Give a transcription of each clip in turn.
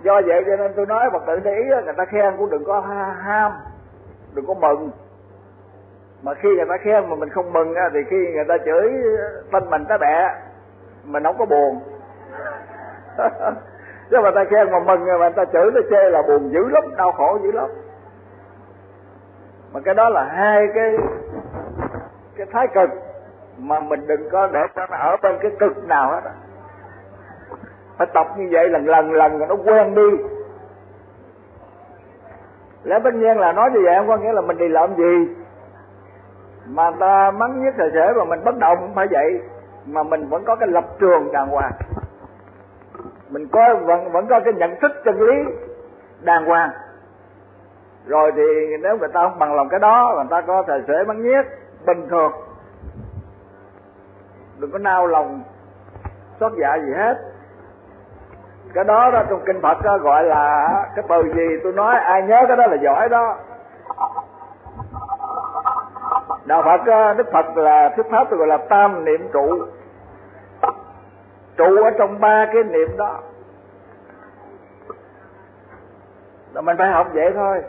Do vậy cho nên tôi nói Phật tử để ý, người ta khen cũng đừng có ham, đừng có mừng. Mà khi người ta khen mà mình không mừng thì khi người ta chửi tên mình tới bẹ mình không có buồn. Chứ mà ta khen mà mừng mà người ta chửi nó chê là buồn dữ lắm, đau khổ dữ lắm. Mà cái đó là hai cái thái cực mà mình đừng có để cho nó ở bên cái cực nào hết. Phải tập như vậy lần rồi nó quen đi. Lẽ tất nhiên là nói như vậy không có nghĩa là mình đi làm gì mà ta mắng nhất thời sẽ mà mình bất động, không phải vậy. Mà mình vẫn có cái lập trường đàng hoàng, mình vẫn có cái nhận thức chân lý đàng hoàng. Rồi thì nếu người ta không bằng lòng cái đó, người ta có thời sẽ mắng nhiếc bình thường, đừng có nao lòng xót dạ gì hết. Cái đó trong kinh Phật đó gọi là cái từ gì tôi nói ai nhớ cái đó là giỏi đó. Đạo Phật Đức Phật là thuyết pháp tôi gọi là tam niệm trụ. Trụ ở trong ba cái niệm đó. Là mình phải học vậy thôi.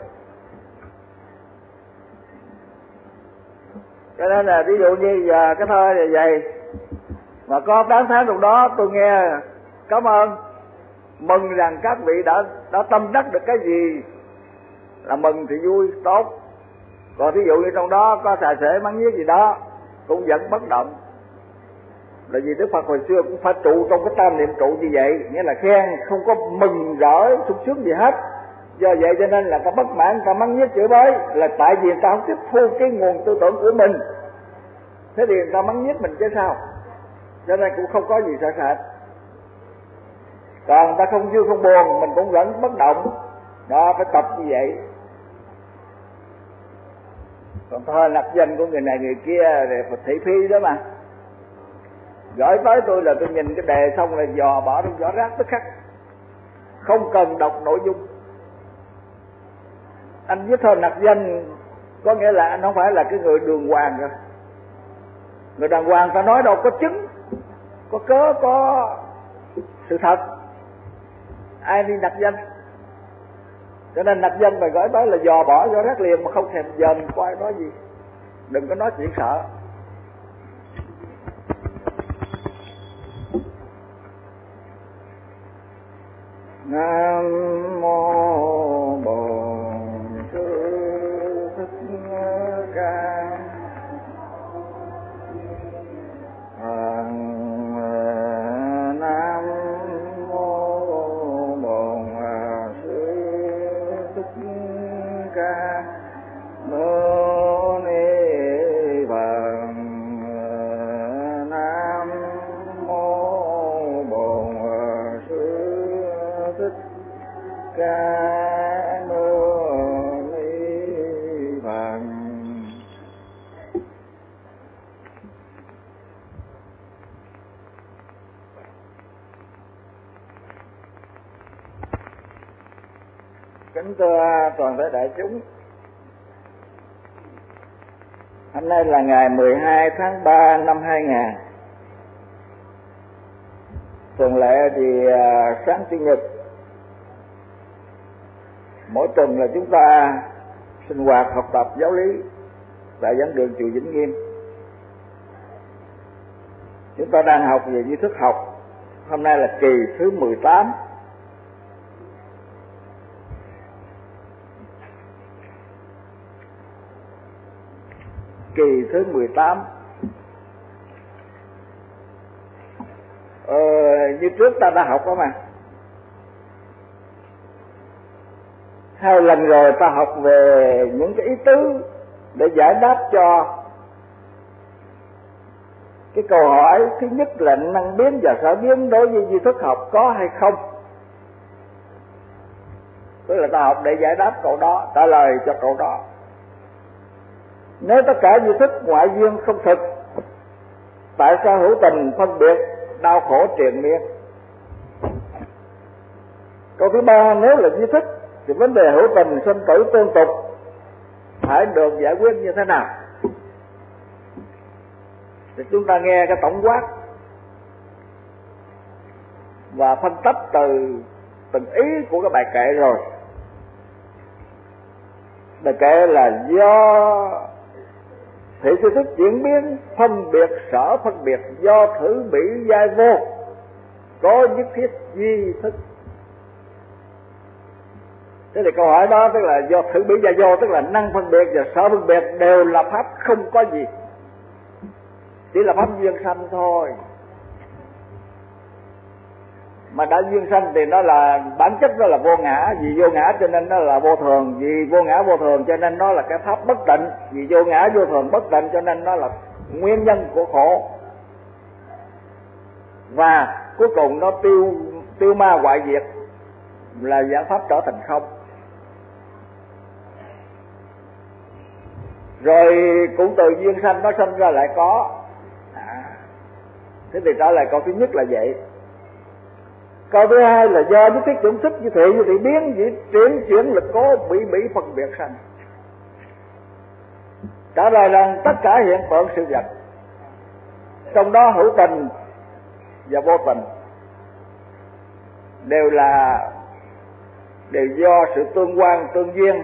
Cho nên là ví dụ như giờ cái thơ là vậy, mà có 8 tháng trong đó tôi nghe cảm ơn, mừng rằng các vị đã tâm đắc được cái gì là mừng thì vui, tốt. Còn ví dụ như trong đó có xà xể mắng nhiếc gì đó cũng vẫn bất động. Là vì Đức Phật hồi xưa cũng phải trụ trong cái tam niệm trụ như vậy, nghĩa là khen không có mừng rỡ sung sướng gì hết. Do vậy cho nên là ta bất mãn, ta mắng nhiếc chửi bới là tại vì ta không tiếp thu cái nguồn tư tưởng của mình. Thế thì người ta mắng nhiếc mình chứ sao? Cho nên cũng không có gì sợ sệt. Còn ta không vui không buồn mình cũng vẫn bất động. Đó, phải tập như vậy. Còn thơ nặc danh của người này người kia thì thị phi đó mà. Gửi tới tôi là tôi nhìn cái đề xong là dò bỏ trong giỏ rác tức khắc, không cần đọc nội dung. Anh viết thơ nặc danh có nghĩa là anh không phải là cái người đường hoàng rồi. Người đàng hoàng ta nói đâu có chứng, có cớ, có sự thật, ai đi nặc danh. Cho nên nặc danh mà gửi tới là dò bỏ giỏ rác liền, mà không thèm dòm coi nói gì. Đừng có nói chuyện sợ. Nam mô Bổn Sư Thích Ca Nam mô Bổn Sư Thích Ca Mâu Ni Phật. Nam mô Bổn Sư Thích Ca Mâu Ni Phật. Kính thưa toàn thể đại chúng, hôm nay là ngày 12 tháng 3 năm 2000. Thường lệ thì sáng Chủ nhật mỗi tuần là chúng ta sinh hoạt học tập giáo lý tại giảng đường chùa Vĩnh Nghiêm. Chúng ta đang học về duy thức học. Hôm nay là kỳ thứ 18. Kỳ thứ 18. Như trước ta đã học đó mà. 2 lần rồi ta học về những cái ý tứ để giải đáp cho cái câu hỏi thứ nhất là năng biến và sở biến đối với duy thức học có hay không. Tức là ta học để giải đáp câu đó, trả lời cho câu đó. Nếu tất cả duy thức ngoại duyên không thực, tại sao hữu tình phân biệt đau khổ triền miên? Câu thứ 3, nếu là duy thức thì vấn đề hữu tình sinh tử tương tục phải được giải quyết như thế nào? Thì chúng ta nghe cái tổng quát và phân tích từ từng ý của cái bài kệ rồi. Bài kệ là do thị sư thức chuyển biến, phân biệt sở phân biệt, do thử bỉ giai vô, có nhất thiết duy thức. Thế thì câu hỏi đó tức là do thử bỉ giai vô, tức là năng phân biệt và sở phân biệt đều là pháp không có gì, chỉ là pháp duyên sanh thôi. Mà đã duyên sanh thì nó là bản chất, nó là vô ngã. Vì vô ngã cho nên nó là vô thường, vì vô ngã vô thường cho nên nó là cái pháp bất tịnh, vì vô ngã vô thường bất tịnh cho nên nó là nguyên nhân của khổ. Và cuối cùng nó tiêu ma hoại diệt, là giải pháp trở thành không. Rồi cũng từ duyên sanh nó sanh ra lại có. Thế thì trả lời câu thứ nhất là vậy. Câu thứ hai là do nhất thiết chủng thức như thị biến dĩ chuyển lực cố bỉ phân biệt sanh. Trả lời rằng tất cả hiện tượng sự vật, trong đó hữu tình và vô tình, đều do sự tương quan tương duyên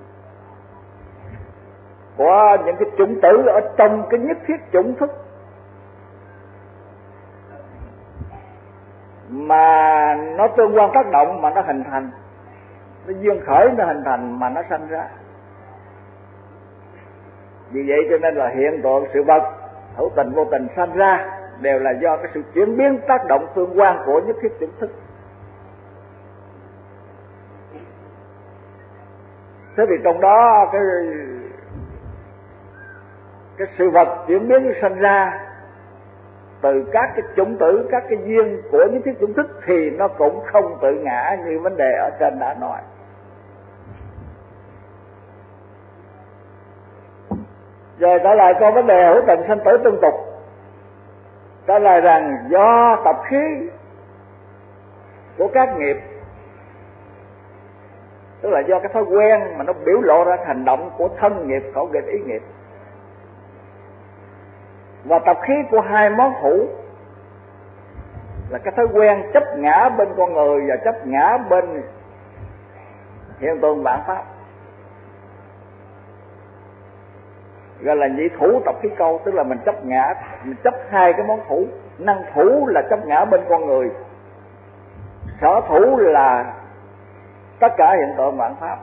của những cái chủng tử ở trong cái nhất thiết chủng thức, mà nó tương quan tác động mà nó hình thành, nó duyên khởi nó hình thành mà nó sanh ra. Vì vậy cho nên là hiện tượng sự vật hữu tình vô tình sanh ra đều là do cái sự chuyển biến tác động tương quan của nhất thiết chủng thức. Thế thì trong đó cái sự vật chuyển biến sanh ra từ các cái chủng tử, các cái duyên của những thiết chủng thức thì nó cũng không tự ngã như vấn đề ở trên đã nói. Rồi trả lời câu vấn đề hữu tình sanh tử tương tục, trả lời rằng do tập khí của các nghiệp, tức là do cái thói quen mà nó biểu lộ ra hành động của thân nghiệp, khẩu nghiệp, ý nghiệp, và tập khí của hai món hữu là cái thói quen chấp ngã bên con người và chấp ngã bên hiện tượng vạn pháp, gọi là nhị thủ tập khí câu, tức là mình chấp ngã, mình chấp hai cái món thủ. Năng thủ là chấp ngã bên con người, sở thủ là tất cả hiện tượng vạn pháp.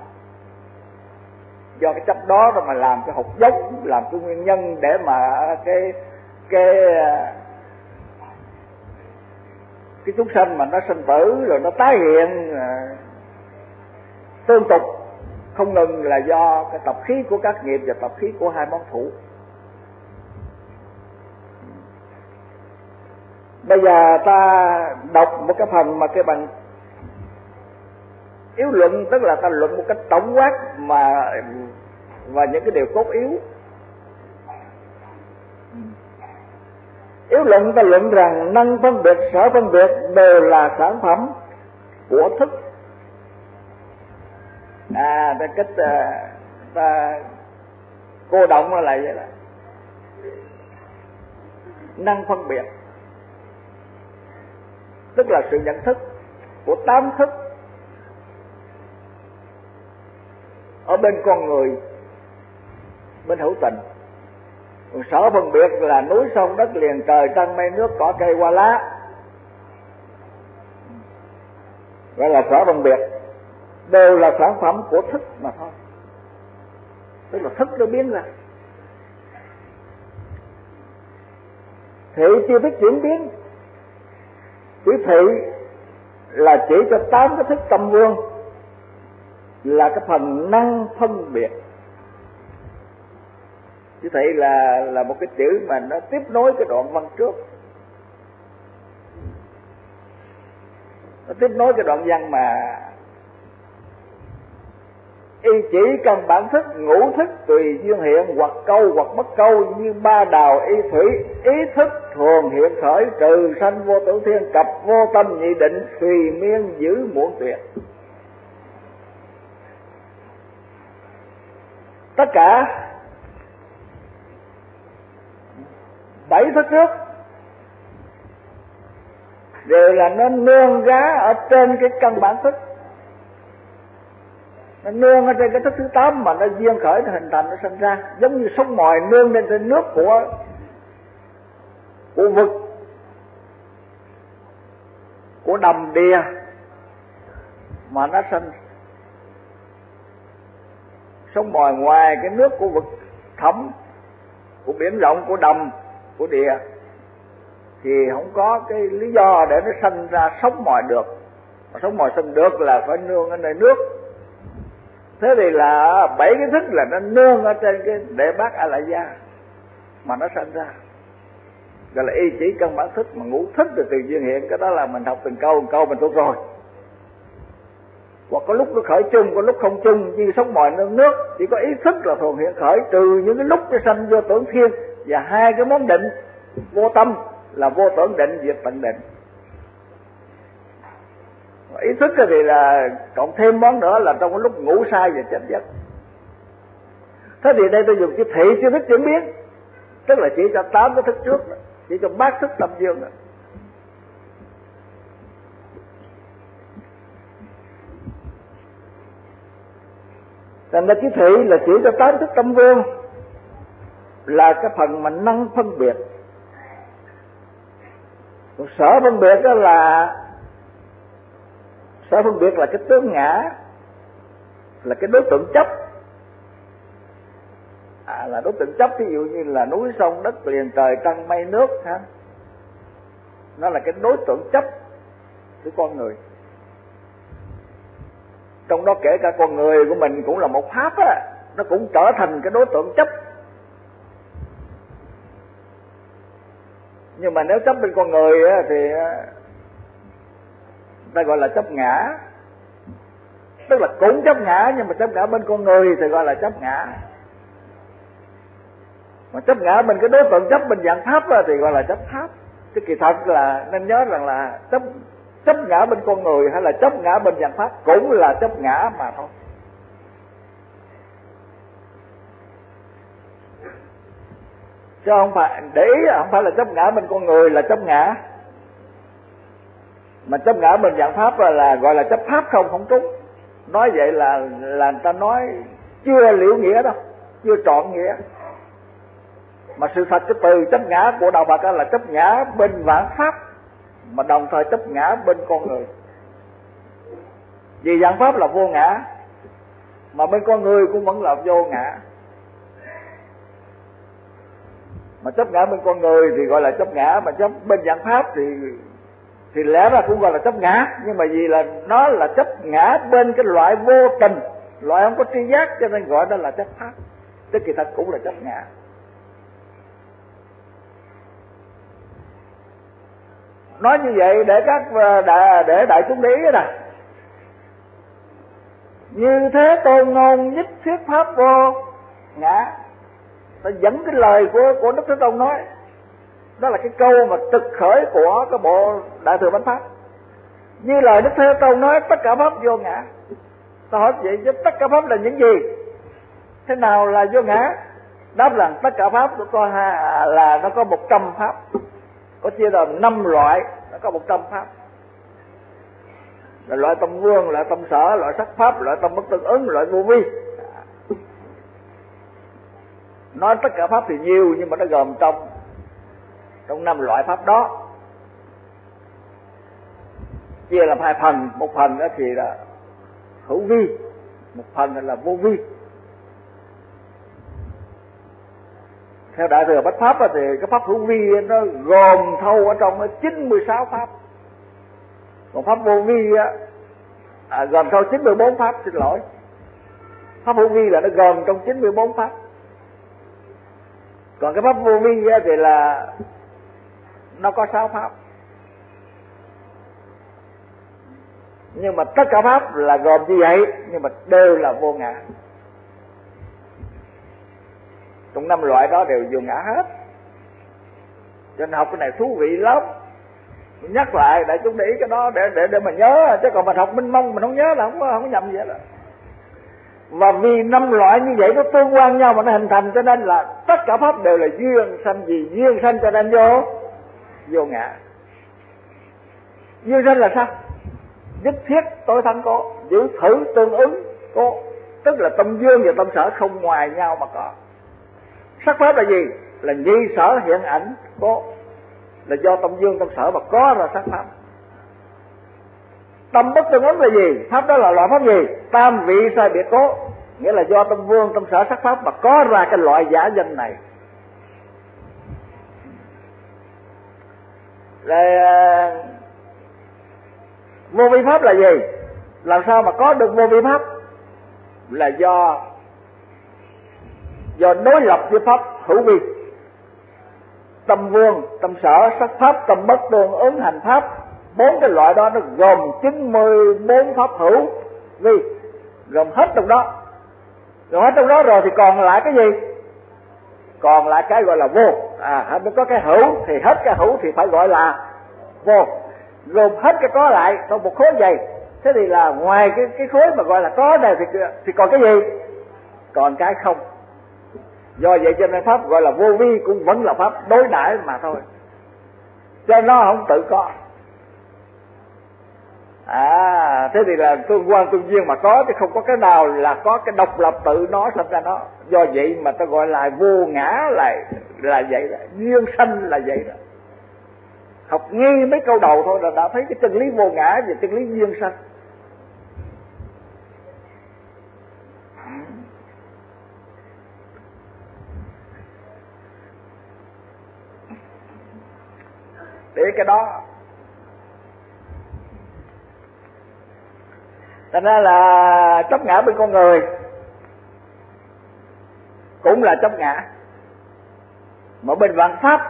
Do cái chấp đó rồi mà làm cái hột dốc, làm cái nguyên nhân để mà cái chúng sanh mà nó sinh tử rồi nó tái hiện tương tục không ngừng, là do cái tập khí của các nghiệp và tập khí của hai món thủ. Bây giờ ta đọc một cái phần mà cái bằng yếu luận, tức là ta luận một cách tổng quát và những cái điều cốt yếu. Yếu luận ta luận rằng năng phân biệt, sở phân biệt đều là sản phẩm của thức. Ta cách ta cô động nó lại vậy đó. Năng phân biệt tức là sự nhận thức của tám thức ở bên con người, bên hữu tình. Còn sở phân biệt là núi sông đất liền, trời trăng mây nước cỏ cây hoa lá, gọi là sở phân biệt, đều là sản phẩm của thức mà thôi. Tức là thức nó biến ra. Thị chưa biết chuyển biến, chữ thị là chỉ cho 8 cái thức tâm vương, là cái phần năng phân biệt. Chữ thị là một cái chữ mà nó tiếp nối cái đoạn văn trước, nó tiếp nối cái đoạn văn mà y chỉ căn bản thức, ngũ thức tùy duyên hiện, hoặc câu hoặc bất câu, như ba đào y thủy, ý thức thường hiện khởi, trừ sanh vô tử thiên, cập vô tâm nhị định, tùy miên giữ muộn tuyệt. Tất cả 7 thức trước đều là nó nương gá ở trên cái căn bản thức, nó nương ở trên cái thức thứ 8 mà nó duyên khởi, nó hình thành, nó sinh ra. Giống như sóng mòi nương lên trên nước của vực, của đầm đìa mà nó sinh. Sóng mòi ngoài cái nước của vực thẳm, của biển rộng, của đầm, của địa thì không có cái lý do để nó sinh ra sóng mòi được. Mà sóng mòi sinh được là phải nương ở nơi nước. Thế thì là 7 cái thức là nó nương ở trên cái đệ bát A La Gia mà nó sinh ra, gọi là y chỉ căn bản thức. Mà ngũ thức từ từ duyên hiện, cái đó là mình học từng câu mình thuộc rồi. Hoặc có lúc nó khởi chung, có lúc không chung, như sóng mòi nương nước, chỉ có ý thức là thường hiện khởi, trừ những cái lúc nó sanh vô tưởng thiên. Và hai cái món định vô tâm là vô tưởng định, diệt tận định. Ý thức thì là cộng thêm món nữa là trong cái lúc ngủ say và chánh giấc. Thế thì đây tôi dùng chữ thị chữ thức chuyển biến, tức là chỉ cho 8 cái thức trước, chỉ cho bát thức tâm dương. Thành ra chữ thị là chỉ cho 8 thức tâm vương, là cái phần mà năng phân biệt. Còn sở phân biệt đó là sở phân biệt là cái tướng ngã, là cái đối tượng chấp. Là đối tượng chấp, ví dụ như là núi sông đất liền trời trăng mây nước ha, nó là cái đối tượng chấp của con người. Trong đó kể cả con người của mình cũng là một pháp á, nó cũng trở thành cái đối tượng chấp. Nhưng mà nếu chấp bên con người á, thì ta gọi là chấp ngã, tức là cũng chấp ngã, nhưng mà chấp ngã bên con người thì gọi là chấp ngã. Mà chấp ngã bên cái đối tượng chấp bên dạng pháp thì gọi là chấp pháp. Chứ kỳ thật là nên nhớ rằng là chấp ngã bên con người hay là chấp ngã bên dạng pháp cũng là chấp ngã mà thôi. Chứ không phải để ý, không phải là chấp ngã bên con người là chấp ngã, mà chấp ngã bên dạng pháp là gọi là chấp pháp không trúng. Nói vậy là người ta nói chưa liễu nghĩa đâu, chưa trọn nghĩa. Mà sự thật cái từ chấp ngã của đạo Phật là chấp ngã bên vạn pháp, mà đồng thời chấp ngã bên con người. Vì vạn pháp là vô ngã, mà bên con người cũng vẫn là vô ngã. Mà chấp ngã bên con người thì gọi là chấp ngã, mà chấp bên vạn pháp thì lẽ ra cũng gọi là chấp ngã. Nhưng mà vì là nó là chấp ngã bên cái loại vô tình, loại không có tri giác, cho nên gọi đó là chấp pháp. Chứ kỳ thật cũng là chấp ngã. Nói như vậy để để đại chúng để ý nè. Như thế tôn ngôn nhất thiết pháp vô ngã. Ta dẫn cái lời của Đức Thế Tôn nói. Đó là cái câu mà trực khởi của cái bộ Đại Thừa Bánh Pháp. Như lời Đức Thế Tôn nói tất cả pháp vô ngã. Ta hỏi vậy chứ tất cả pháp là những gì? Thế nào là vô ngã? Đáp rằng tất cả pháp nó có 100 pháp. Có chia ra 5 loại, nó có 100 pháp. Là loại tâm vương, loại tâm sở, loại sắc pháp, loại tâm bất tương ứng, loại vô vi. Nói tất cả pháp thì nhiều, nhưng mà nó gồm trong 5 loại pháp đó. Chia làm 2 phần, một phần đó thì là hữu vi, một phần là vô vi. Theo Đại Thừa Bách Pháp thì cái pháp hữu vi nó gồm thâu ở trong 96 pháp. Còn pháp vô vi gồm thâu 94 pháp, xin lỗi. Pháp hữu vi là nó gồm trong 94 pháp. Còn cái pháp vô vi thì là nó có 6 pháp. Nhưng mà tất cả pháp là gồm như vậy, nhưng mà đều là vô ngã. Trong 5 loại đó đều vô ngã hết. Cho nên học cái này thú vị lắm. Mình nhắc lại để chúng để ý cái đó để mà nhớ. Chứ còn mình học minh mông mình không nhớ là không có nhầm vậy đó. Và vì 5 loại như vậy nó tương quan nhau mà nó hình thành, cho nên là tất cả pháp đều là duyên sanh. Vì duyên sanh cho nên vô ngã. Duyên sanh là sao? Nhất thiết tối thắng cố, giữ thử tương ứng cố, tức là tâm dương và tâm sở không ngoài nhau mà có. Sắc pháp là gì? Là nhi sở hiện ảnh cố, là do tâm dương tâm sở mà có ra sắc pháp. Tâm bất tương ứng là gì? Pháp đó là loại pháp gì? Tam vị sai biệt cố, nghĩa là do tâm vương tâm sở sắc pháp mà có ra cái loại giả danh này. Rồi vô vi pháp là gì? Làm sao mà có được vô vi pháp? Là do đối lập với pháp hữu vi. Tâm vương, tâm sở, sắc pháp, tâm bất tương ứng hành pháp, bốn cái loại đó nó gồm 94 pháp hữu vi, gồm hết trong đó. Rồi hết trong đó rồi thì còn lại cái gì? Còn lại cái gọi là vô. Mới có cái hữu thì hết cái hữu thì phải gọi là vô. Gồm hết cái có lại trong một khối vậy. Thế thì là ngoài cái khối mà gọi là có này thì còn cái gì? Còn cái không. Do vậy cho nên pháp gọi là vô vi cũng vẫn là pháp đối đãi mà thôi, cho nó không tự có. Thế thì là tương quan tương duyên mà có, chứ không có cái nào là có cái độc lập tự nó sinh ra nó. Do vậy mà ta gọi là vô ngã là vậy đó, duyên sanh là vậy đó. Học nghi mấy câu đầu thôi là đã thấy cái chân lý vô ngã và chân lý duyên sanh. Để cái đó thành ra là chấp ngã bên con người cũng là chấp ngã, mà bên vạn pháp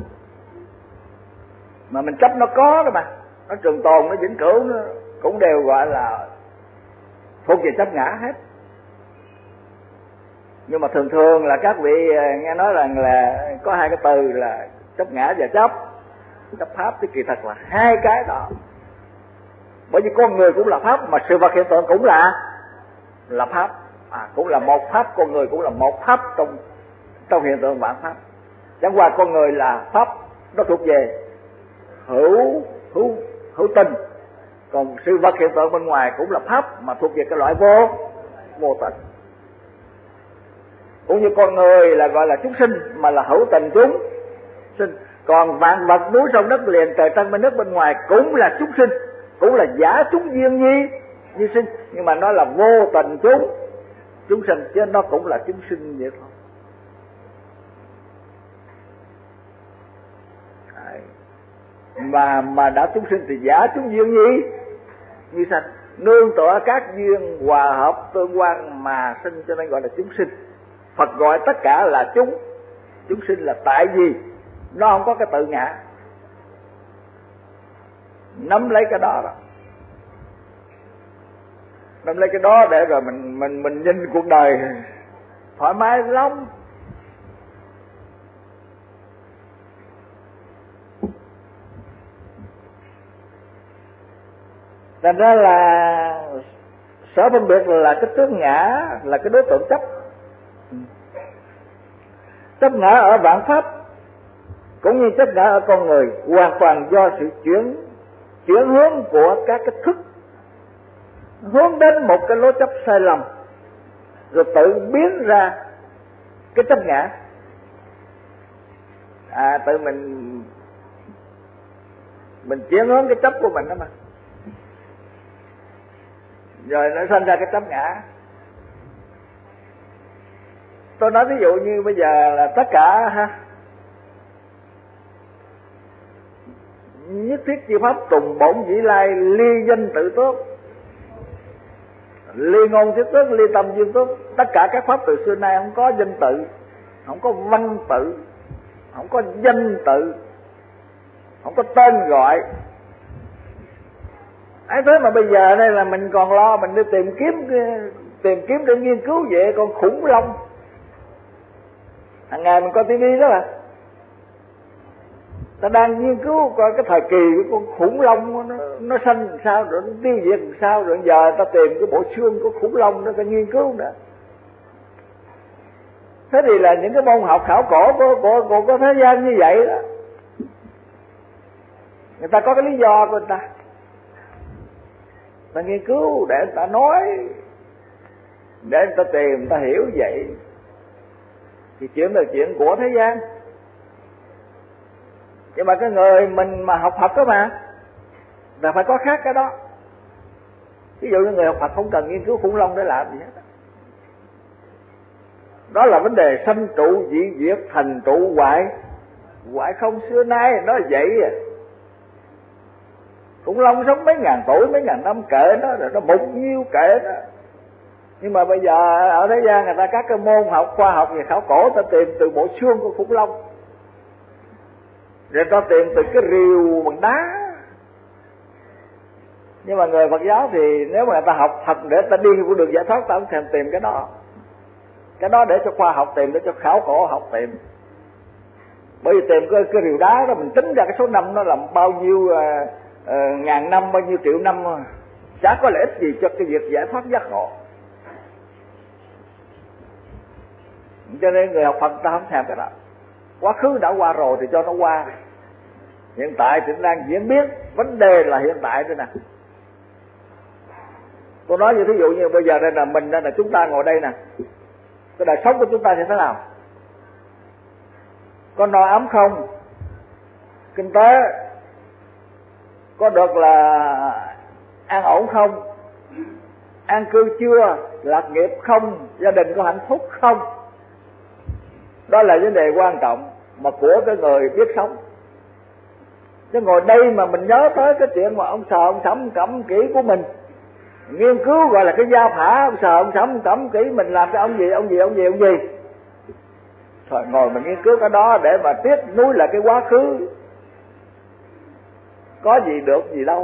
mà mình chấp nó có đó mà, nó trường tồn, nó vĩnh cửu, nó cũng đều gọi là thuộc về chấp ngã hết. Nhưng mà thường thường là các vị nghe nói rằng là có hai cái từ là chấp ngã và chấp pháp, thì kỳ thật là hai cái đó. Bởi vì con người cũng là pháp, mà sự vật hiện tượng cũng là pháp, cũng là một pháp, con người cũng là một pháp trong hiện tượng vạn pháp. Chẳng qua con người là pháp, nó thuộc về hữu tình, còn sự vật hiện tượng bên ngoài cũng là pháp mà thuộc về cái loại vô tình. Cũng như con người là gọi là chúng sinh mà là hữu tình chúng sinh, còn vạn vật núi sông đất liền trời trăng bên nước bên ngoài cũng là chúng sinh, cũng là giả chúng duyên nhi sinh, nhưng mà nó là vô tình chúng sinh, chứ nó cũng là chúng sinh vậy thôi. Mà đã chúng sinh thì giả chúng duyên nhi sinh, nương tựa các duyên hòa hợp tương quan mà sinh, cho nên gọi là chúng sinh. Phật gọi tất cả là chúng sinh là tại vì nó không có cái tự ngã. Nắm lấy cái đó nắm lấy cái đó để rồi mình nhìn cuộc đời thoải mái lắm. Thành ra là sở phân biệt là cái tướng ngã, là cái đối tượng chấp. Chấp ngã ở vạn pháp cũng như chấp ngã ở con người, hoàn toàn do sự chuyển hướng của các cái thức hướng đến một cái lối chấp sai lầm, rồi tự biến ra cái chấp ngã. Tự mình chuyển hướng cái chấp của mình đó mà, rồi nó sinh ra cái chấp ngã. Tôi nói ví dụ như bây giờ là tất cả nhất thiết chi pháp tùng bổn dĩ lai, ly danh tự tốt, ly ngôn thiết tốt, ly tâm duyên tốt. Tất cả các pháp từ xưa nay không có danh tự, không có văn tự, không có danh tự, không có tên gọi. Thế mà bây giờ đây là mình còn lo mình đi tìm kiếm để nghiên cứu về con khủng long. Hàng ngày mình coi tivi đó là ta đang nghiên cứu coi cái thời kỳ của con khủng long nó sanh làm sao, rồi nó tiêu diệt làm sao, rồi giờ ta tìm cái bộ xương của khủng long đó ta nghiên cứu nữa. Thế thì là những cái môn học khảo cổ của thế gian như vậy đó, người ta có cái lý do của người ta. ta nghiên cứu để ta nói, để ta tìm, ta hiểu vậy. Thì chuyện là chuyện của thế gian. Nhưng mà cái người mình mà học Phật đó mà, là phải có khác cái đó. Ví dụ như người học Phật không cần nghiên cứu khủng long để làm gì hết. Đó là vấn đề sanh trụ dị diệt, thành trụ hoại. Hoại không xưa nay, nó vậy à. Khủng long sống mấy ngàn tuổi, mấy ngàn năm kệ nó, rồi nó mục nhiêu kệ nó. Nhưng mà bây giờ ở thế gian người ta các cái môn học, khoa học và khảo cổ, ta tìm từ bộ xương của khủng long, rồi ta tìm từ cái rìu bằng đá. Nhưng mà người Phật giáo thì nếu mà người ta học thật để ta đi con đường giải thoát, ta không thèm tìm cái đó. Cái đó để cho khoa học tìm, để cho khảo cổ học tìm. Bởi vì tìm cái rìu đá đó, mình tính ra cái số năm nó làm bao nhiêu ngàn năm, bao nhiêu triệu năm, chả có lợi ích gì cho cái việc giải thoát giác ngộ. Cho nên người học Phật ta không thèm cái đó. Quá khứ đã qua rồi thì cho nó qua. Hiện tại thì đang diễn biến. Vấn đề là hiện tại đây nè. Tôi nói như thí dụ như bây giờ đây là mình, đây là chúng ta ngồi đây nè. Cái đời sống của chúng ta thì thế nào? Có no ấm không? Kinh tế có được là an ổn không? An cư chưa? Lạc nghiệp không? Gia đình có hạnh phúc không? Đó là vấn đề quan trọng mà của cái người biết sống. Chứ ngồi đây mà mình nhớ tới cái chuyện mà ông sờ ông sẫm cẩm kỹ của mình, nghiên cứu gọi là cái gia phả, ông sờ ông sẫm cẩm kỹ mình làm cho ông gì. Thôi ngồi mình nghiên cứu cái đó để mà tiếp nối lại cái quá khứ, có gì được gì đâu.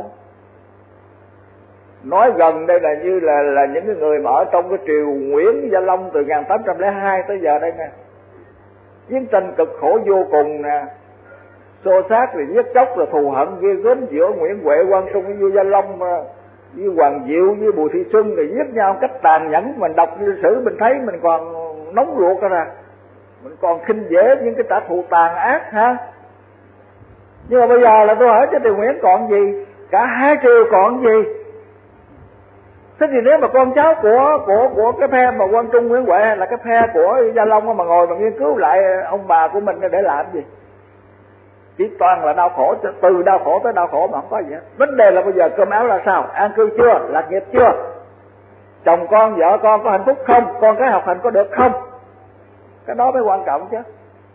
Nói gần đây là như là những cái người mà ở trong cái triều Nguyễn Gia Long từ 1802 tới giờ đây nè, chiến tranh cực khổ vô cùng nè, xô xát rồi giết chóc rồi thù hận ghê gớm giữa Nguyễn Huệ, Quang Trung với Vua Gia Long với Hoàng Diệu với Bùi Thị Xuân, rồi giết nhau cách tàn nhẫn. Mình đọc lịch sử mình thấy mình còn nóng ruột ra, mình còn khinh dễ những cái trả thù tàn ác ha. Nhưng mà bây giờ là tôi hỏi cho triều Nguyễn còn gì? Cả hai triều còn gì? Thế thì nếu mà con cháu của cái phe mà Quang Trung, Nguyễn Huệ hay là cái phe của Gia Long mà ngồi mà nghiên cứu lại ông bà của mình để làm gì? Chỉ toàn là đau khổ, từ đau khổ tới đau khổ mà không có gì hết. Vấn đề là bây giờ cơm áo là sao? An cư chưa? Lạc nghiệp chưa? Chồng con, vợ con có hạnh phúc không? Con cái học hành có được không? Cái đó mới quan trọng chứ.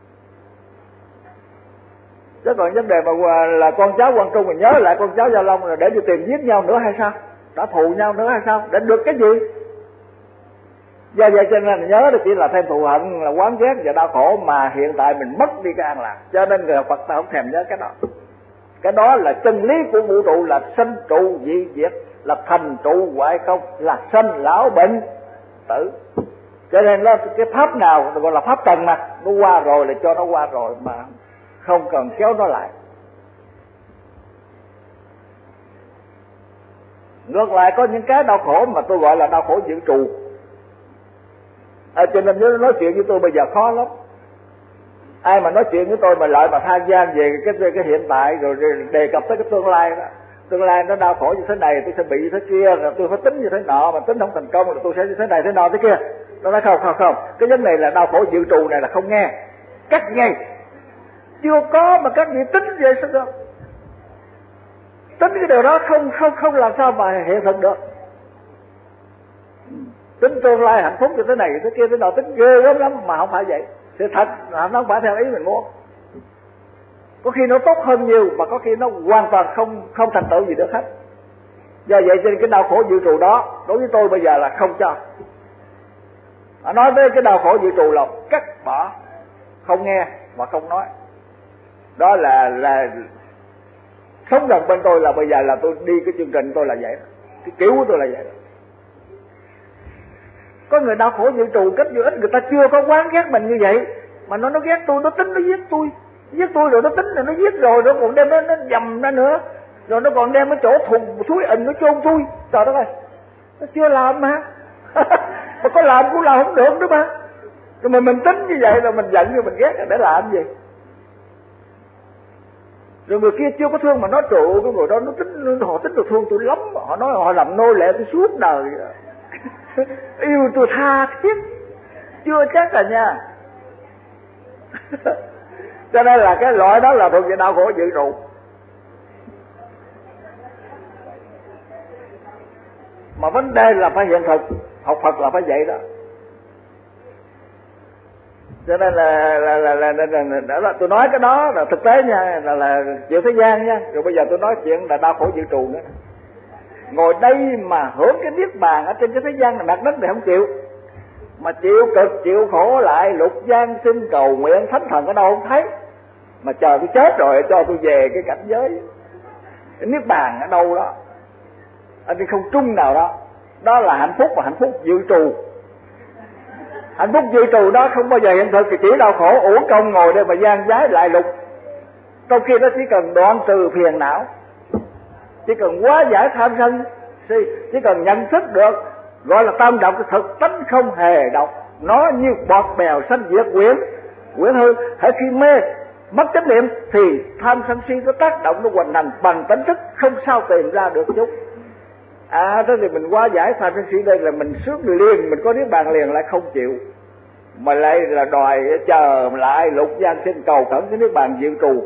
Chứ còn vấn đề mà là con cháu Quang Trung mình nhớ lại con cháu Gia Long là để đi tìm giết nhau nữa hay sao? Đã thù nhau nữa hay sao? Để được cái gì? Do vậy cho nên nhớ đó chỉ là thêm thù hận, là oán ghét và đau khổ, mà hiện tại mình mất đi cái an lạc. Cho nên người học Phật ta không thèm nhớ cái đó. Cái đó là chân lý của vũ trụ, là sanh trụ dị diệt, là thành trụ hoại không, là sanh lão bệnh tử. Cho nên là cái pháp nào gọi là pháp trần mà nó qua rồi là cho nó qua rồi, mà không cần kéo nó lại. Ngược lại có những cái đau khổ mà tôi gọi là đau khổ dự trù. Cho nên nếu nói chuyện với tôi bây giờ khó lắm. Ai mà nói chuyện với tôi mà lại mà than gian về cái hiện tại rồi đề cập tới cái tương lai đó, tương lai nó đau khổ như thế này, tôi sẽ bị như thế kia, rồi tôi phải tính như thế nọ, mà tính không thành công rồi tôi sẽ như thế này thế nọ thế kia. Tôi nói không, cái vấn đề là đau khổ dự trù này là không nghe, cắt ngay. Chưa có mà các vị tính về sao được? Tính cái điều đó không làm sao mà hiện thực được. Tính tương lai hạnh phúc như thế này thế kia thế nọ, tính ghê gớm lắm mà không phải vậy. Sự thật là nó không phải theo ý mình muốn. Có khi nó tốt hơn nhiều, mà có khi nó hoàn toàn không thành tựu gì được hết. Do vậy trên cái đau khổ dự trù đó đối với tôi bây giờ là không cho. Nói tới cái đau khổ dự trù là cắt bỏ, không nghe và không nói. Đó là sống gần bên tôi là bây giờ là tôi đi cái chương trình tôi là vậy đó. Cái kiểu của tôi là vậy đó. Có người đau khổ dự trù cách vô ích, người ta chưa có quán ghét mình như vậy, mà nó ghét tôi, nó tính nó giết tôi rồi nó tính là nó giết rồi, nó còn đem nó dầm ra nữa, rồi nó còn đem cái chỗ thùng suối ình nó chôn tôi. Trời đất ơi, nó chưa làm mà mà có làm cũng làm không được nữa mà. Rồi mà mình tính như vậy là mình giận rồi mình ghét để làm gì? Rồi người kia chưa có thương mà nói trụ, cái người đó họ tính được thương tôi lắm, họ nói họ làm nô lệ tôi suốt đời. Yêu tôi tha thiết, chưa chắc là nha. Cho nên là cái loại đó là thuộc về đau khổ dự trụ. Mà vấn đề là phải hiện thực, học Phật là phải vậy đó. Cho nên là tôi nói cái đó là thực tế nha, là chuyện thế gian nha. Rồi bây giờ tôi nói chuyện là đau khổ dự trù nữa. Ngồi đây mà hưởng cái niết bàn ở trên cái thế gian này, mặt đất này không chịu, mà chịu cực chịu khổ lại lục gian xin cầu nguyện thánh thần ở đâu không thấy, mà chờ tôi chết rồi cho tôi về cái cảnh giới cái niết bàn ở đâu đó, ở trên không trung nào đó. Đó là hạnh phúc, và hạnh phúc dự trù. Hạnh phúc dự trù đó không bao giờ hiện thực, thì chỉ đau khổ uổng công ngồi đây mà gian trái lại lục. Trong khi đó chỉ cần đoạn trừ phiền não, chỉ cần hóa giải tham sân si, chỉ cần nhận thức được gọi là tam độc, thực tánh không hề độc, nó như bọt bèo sanh diệt quyển hư. Hễ khi mê mất chánh niệm thì tham sân si nó tác động, nó hoành hành bằng tỉnh thức, không sao tìm ra được chút. Thế thì mình hóa giải tham sân si đây là mình sướng liền, mình có niết bàn liền, lại không chịu, mà lại là đòi chờ lại lục gian xin cầu khẩn cái niết bàn dự trù.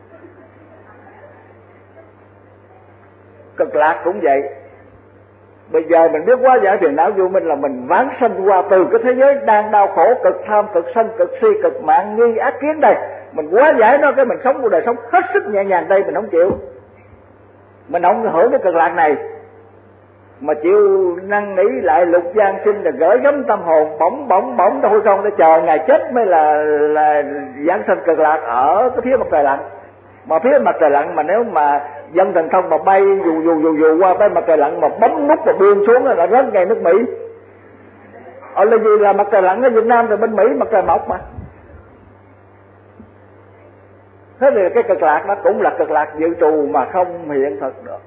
Cực lạc cũng vậy. Bây giờ mình biết hóa giải phiền não vô minh là mình vãng sanh qua từ cái thế giới đang đau khổ, cực tham, cực sân, cực si, cực mạng, nghi ác kiến đây. Mình hóa giải nó, cái mình sống cuộc đời sống hết sức nhẹ nhàng đây, mình không chịu. Mình không hưởng cái cực lạc này, mà chịu năn nỉ lại lục gian sinh, là gửi gắm tâm hồn bỗng thôi không, để chờ ngày chết mới là giảng sanh cực lạc ở cái phía mặt trời lặn. Mà phía mặt trời lặn mà nếu mà dân thần thông mà bay dù qua tới mặt trời lặn mà bấm nút và buông xuống là rớt ngay nước Mỹ. Là gì là mặt trời lặn ở Việt Nam, rồi bên Mỹ mặt trời mọc mà. Thế thì cái cực lạc đó cũng là cực lạc dự trù mà không hiện thực được.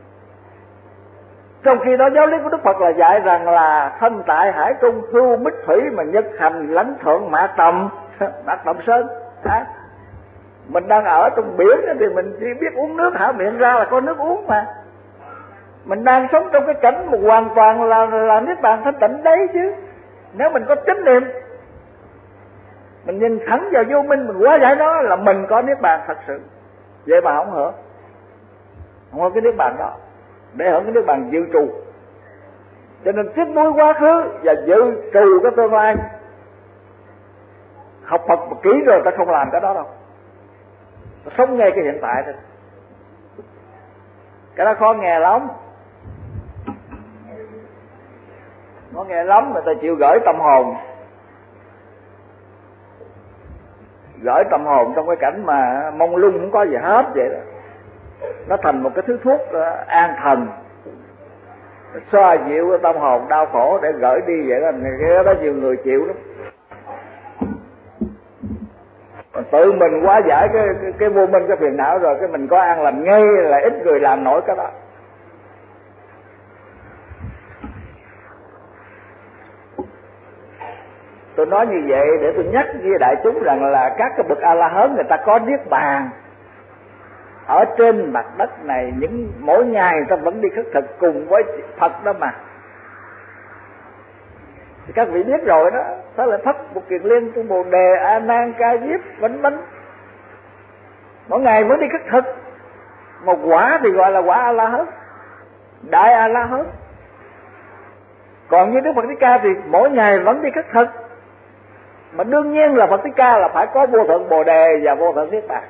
Trong khi đó giáo lý của Đức Phật là dạy rằng là thân tại hải trung hưu bích thủy, mà nhất hành lãnh thượng mã tầm sơn. Mình đang ở trong biển thì mình chỉ biết uống nước, hả miệng ra là có nước uống mà. Mình đang sống trong cái cảnh một hoàn toàn là niết bàn thanh tịnh đấy chứ. Nếu mình có chánh niệm, mình nhìn thẳng vào vô minh, mình hóa giải nó là mình có niết bàn thật sự. Vậy mà không hưởng, không có cái niết bàn đó, để hưởng cái niết bàn dự trù. Cho nên tiếc nuối quá khứ và dự trù cái tương lai. Học Phật mà kỹ rồi ta không làm cái đó đâu, ta sống ngay cái hiện tại thôi. Cái đó khó nghe lắm, khó nghe lắm. Người ta chịu gửi tâm hồn trong cái cảnh mà mông lung không có gì hết vậy đó. Nó thành một cái thứ thuốc an thần, xoa dịu cái tâm hồn đau khổ để gửi đi vậy đó. Cái đó nhiều người chịu lắm. Tự mình hóa giải cái vô minh, cái phiền não rồi cái mình có an lành ngay, là ít người làm nổi cái đó. Tôi nói như vậy để tôi nhắc với đại chúng rằng là các cái bậc A-la-hán người ta có niết bàn ở trên mặt đất này, mỗi ngày người ta vẫn đi khất thực cùng với Phật đó mà. Thì các vị biết rồi đó, đó là Thất Bồ Kiền Liên, Tu Bồ Đề, A Nan, Ca Diếp, vân vân, mỗi ngày vẫn đi khất thực. Một quả thì gọi là quả A-la-hán, đại A-la-hán. Còn như Đức Phật Thích Ca thì mỗi ngày vẫn đi khất thực. Mà đương nhiên là Phật Thích Ca là phải có vô thượng Bồ Đề và vô thượng Niết Bàn.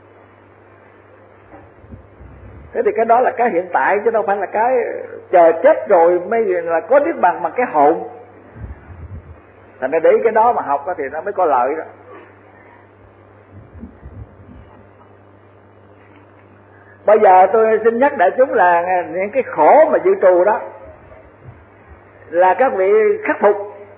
Thế thì cái đó là cái hiện tại, chứ đâu phải là cái chờ chết rồi mới là có Niết Bàn bằng cái hồn. Thành ra để cái đó mà học thì nó mới có lợi đó. Bây giờ tôi xin nhắc đại chúng là những cái khổ mà dự trù đó là các vị khắc phục.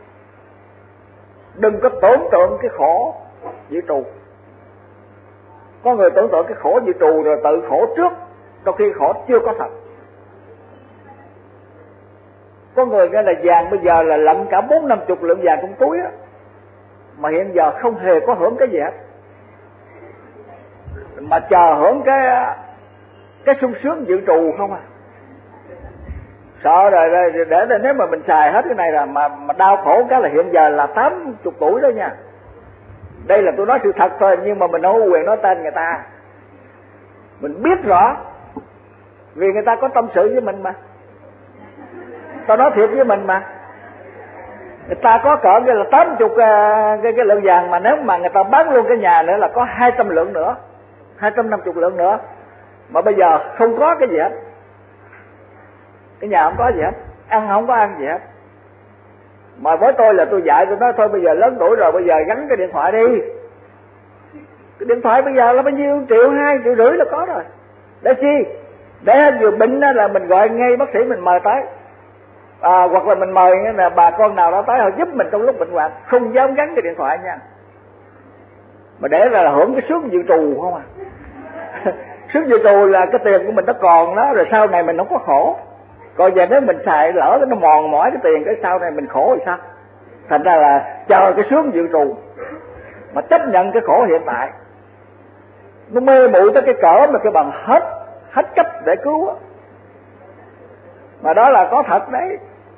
Đừng có tưởng tượng cái khổ dự trù. Có người tưởng tượng cái khổ dự trù rồi tự khổ trước, trong khi khổ chưa có thật. Có người nghe là vàng bây giờ là lận cả 40-50 lượng vàng trong túi á, mà hiện giờ không hề có hưởng cái gì hết. mà chờ hưởng cái sung sướng dự trù không à. Sợ rồi để nếu mà mình xài hết cái này là mà đau khổ cái là hiện giờ là 80 tuổi đó nha. Đây là tôi nói sự thật thôi, nhưng mà mình không có quyền nói tên người ta. Mình biết rõ, vì người ta có tâm sự với mình mà. Tao nói thiệt với mình mà. Người ta có cỡ cái là 80 cái lượng vàng, mà nếu mà người ta bán luôn cái nhà nữa là có 200 lượng nữa, 250 lượng nữa. Mà bây giờ không có cái gì hết. Cái nhà không có gì hết, ăn không có ăn gì hết. Mà với tôi là tôi dạy, tôi nói thôi bây giờ lớn tuổi rồi, bây giờ gắn cái điện thoại đi. Cái điện thoại bây giờ là bao nhiêu triệu, 2,5 triệu là có rồi. Để chi? Để vừa bệnh đó là mình gọi ngay bác sĩ mình mời tới. Hoặc là mình mời là bà con nào đó tới họ giúp mình trong lúc bệnh hoạn. Không dám gắn cái điện thoại nha. Mà để là hưởng cái sướng dự trù không à. Sướng dự trù là cái tiền của mình nó còn đó, rồi sau này mình không có khổ. Còn giờ nếu mình xài lỡ nó mòn mỏi cái tiền, cái sau này mình khổ thì sao? Thành ra là chờ cái sướng dự trù, mà chấp nhận cái khổ hiện tại. Nó mê muội tới cái cỡ mà cái bằng hết cách để cứu á. Mà đó là có thật đấy.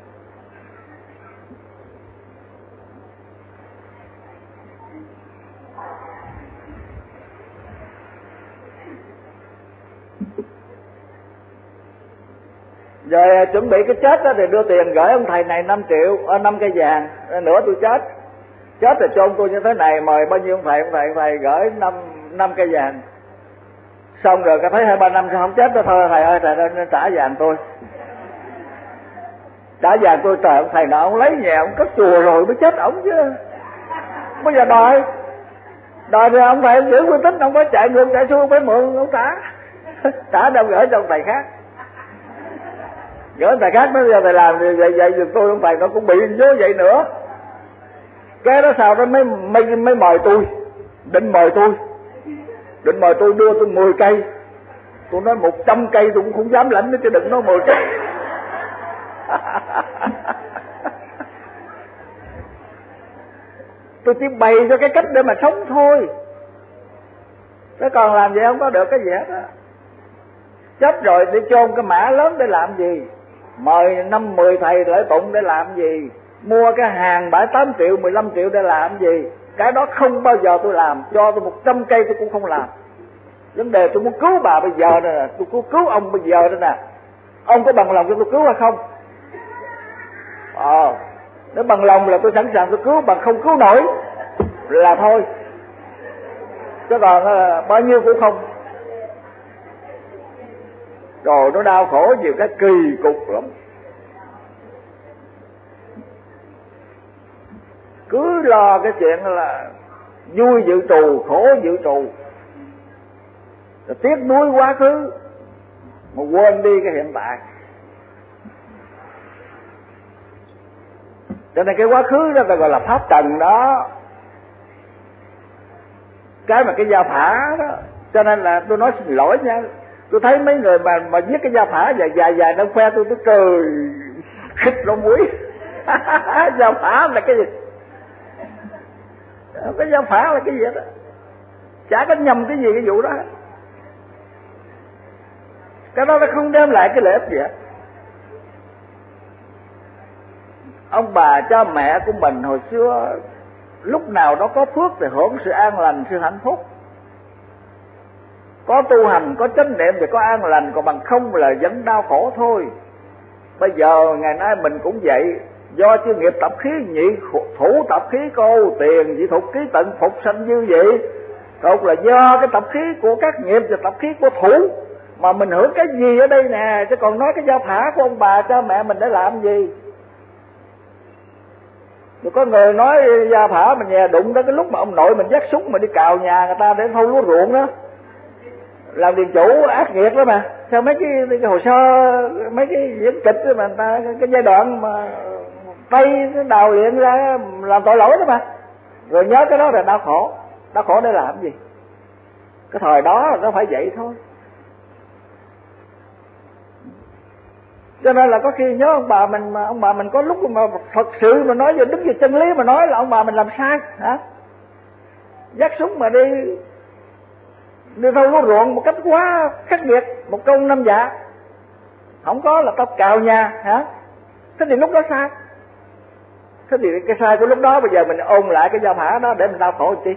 Rồi chuẩn bị cái chết đó thì đưa tiền gửi ông thầy này 5 triệu, 5 cây vàng, nữa tôi chết. Chết rồi chôn tôi như thế này, mời bao nhiêu ông thầy gửi 5 cây vàng. Xong rồi thấy 2-3 năm sao không chết đó, thôi thầy ơi, thầy nên trả vàng tôi. Trả vàng tôi, trời, ông thầy nào ông lấy nhà ông cất chùa rồi mới chết ổng chứ. Bây giờ đòi thì ông thầy giữ uy tín, ông phải chạy ngược chạy xuôi, phải mượn ông trả đâu gửi cho ông thầy khác. Gửi thầy khác nói giờ thầy làm thì vậy giùm tôi, ông thầy nó cũng bị vô vậy nữa. Cái đó sau đó mới mời tôi, định mời tôi đưa tôi 10 cây. Tôi nói 100 cây tôi cũng không dám lãnh nữa, chứ đừng nói 10 cây. Tôi chỉ bày cho cái cách để mà sống thôi, chứ còn làm vậy không có được cái gì hết á. Chết rồi đi chôn cái mã lớn để làm gì? Mời 5-10 thầy lễ tụng để làm gì? Mua cái hàng 7-8 triệu, 15 triệu để làm gì? Cái đó không bao giờ tôi làm. Cho tôi 100 cây tôi cũng không làm. Vấn đề tôi muốn cứu bà bây giờ nè, tôi cứu ông bây giờ đây nè. Ông có bằng lòng cho tôi cứu hay không? Nếu bằng lòng là tôi sẵn sàng tôi cứu, bằng không cứu nổi là thôi. Chứ còn bao nhiêu cũng không. Rồi nó đau khổ nhiều cái kỳ cục lắm. Cứ lo cái chuyện là vui dự trù, khổ dự trù, rồi tiếc nuối quá khứ mà quên đi cái hiện tại. Cho nên cái quá khứ đó ta gọi là pháp trần đó, cái mà cái gia phả đó. Cho nên là tôi nói xin lỗi nha, tôi thấy mấy người mà viết cái gia phả dài nó khoe tôi cười khích lỗ mũi. Gia phả là cái gì? Cái gia phả là cái gì đó, chả có nhầm cái gì cái vụ đó. Cái đó nó không đem lại cái lợi ích gì hết. Ông bà cha mẹ của mình hồi xưa lúc nào đó có phước thì hưởng sự an lành, sự hạnh phúc. Có tu hành, có chánh niệm thì có an lành, còn bằng không là vẫn đau khổ thôi. Bây giờ ngày nay mình cũng vậy, do chư nghiệp tập khí nhị thủ tập khí cô tiền dị thục ký tận phục sanh như vậy. Thuộc là do cái tập khí của các nghiệp và tập khí của thủ mà mình hưởng cái gì ở đây nè, chứ còn nói cái gia phả của ông bà cha mẹ mình để làm gì? Rồi có người nói gia phả mình nhà đụng tới cái lúc mà ông nội mình dắt súng mà đi cào nhà người ta để thâu lúa ruộng đó, làm điền chủ ác nghiệt đó mà. Sao mấy cái hồ sơ, mấy cái diễn kịch đó mà người ta, cái giai đoạn mà Tây đào luyện ra làm tội lỗi đó mà. Rồi nhớ cái đó là đau khổ để làm gì? Cái thời đó nó phải vậy thôi. Cho nên là có khi nhớ ông bà mình, mà ông bà mình có lúc mà thật sự mà nói về đúng về chân lý mà nói là ông bà mình làm sai hả? Dắt súng mà đi đi thâu lúa ruộng một cách quá khắc nghiệt, một công năm dạ, không có là tao cào nhà hả? Thế thì lúc đó sai. Thế thì cái sai của lúc đó bây giờ mình ôn lại cái giao phả đó để mình đau khổ chi?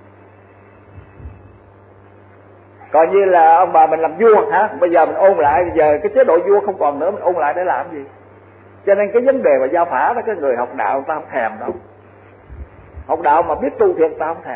Còn như là ông bà mình làm vua hả? Bây giờ mình ôn lại, bây giờ cái chế độ vua không còn nữa, mình ôn lại để làm gì? Cho nên cái vấn đề mà giao phả đó, cái người học đạo người ta không thèm đâu. Học đạo mà biết tu thiệt ta không thèm.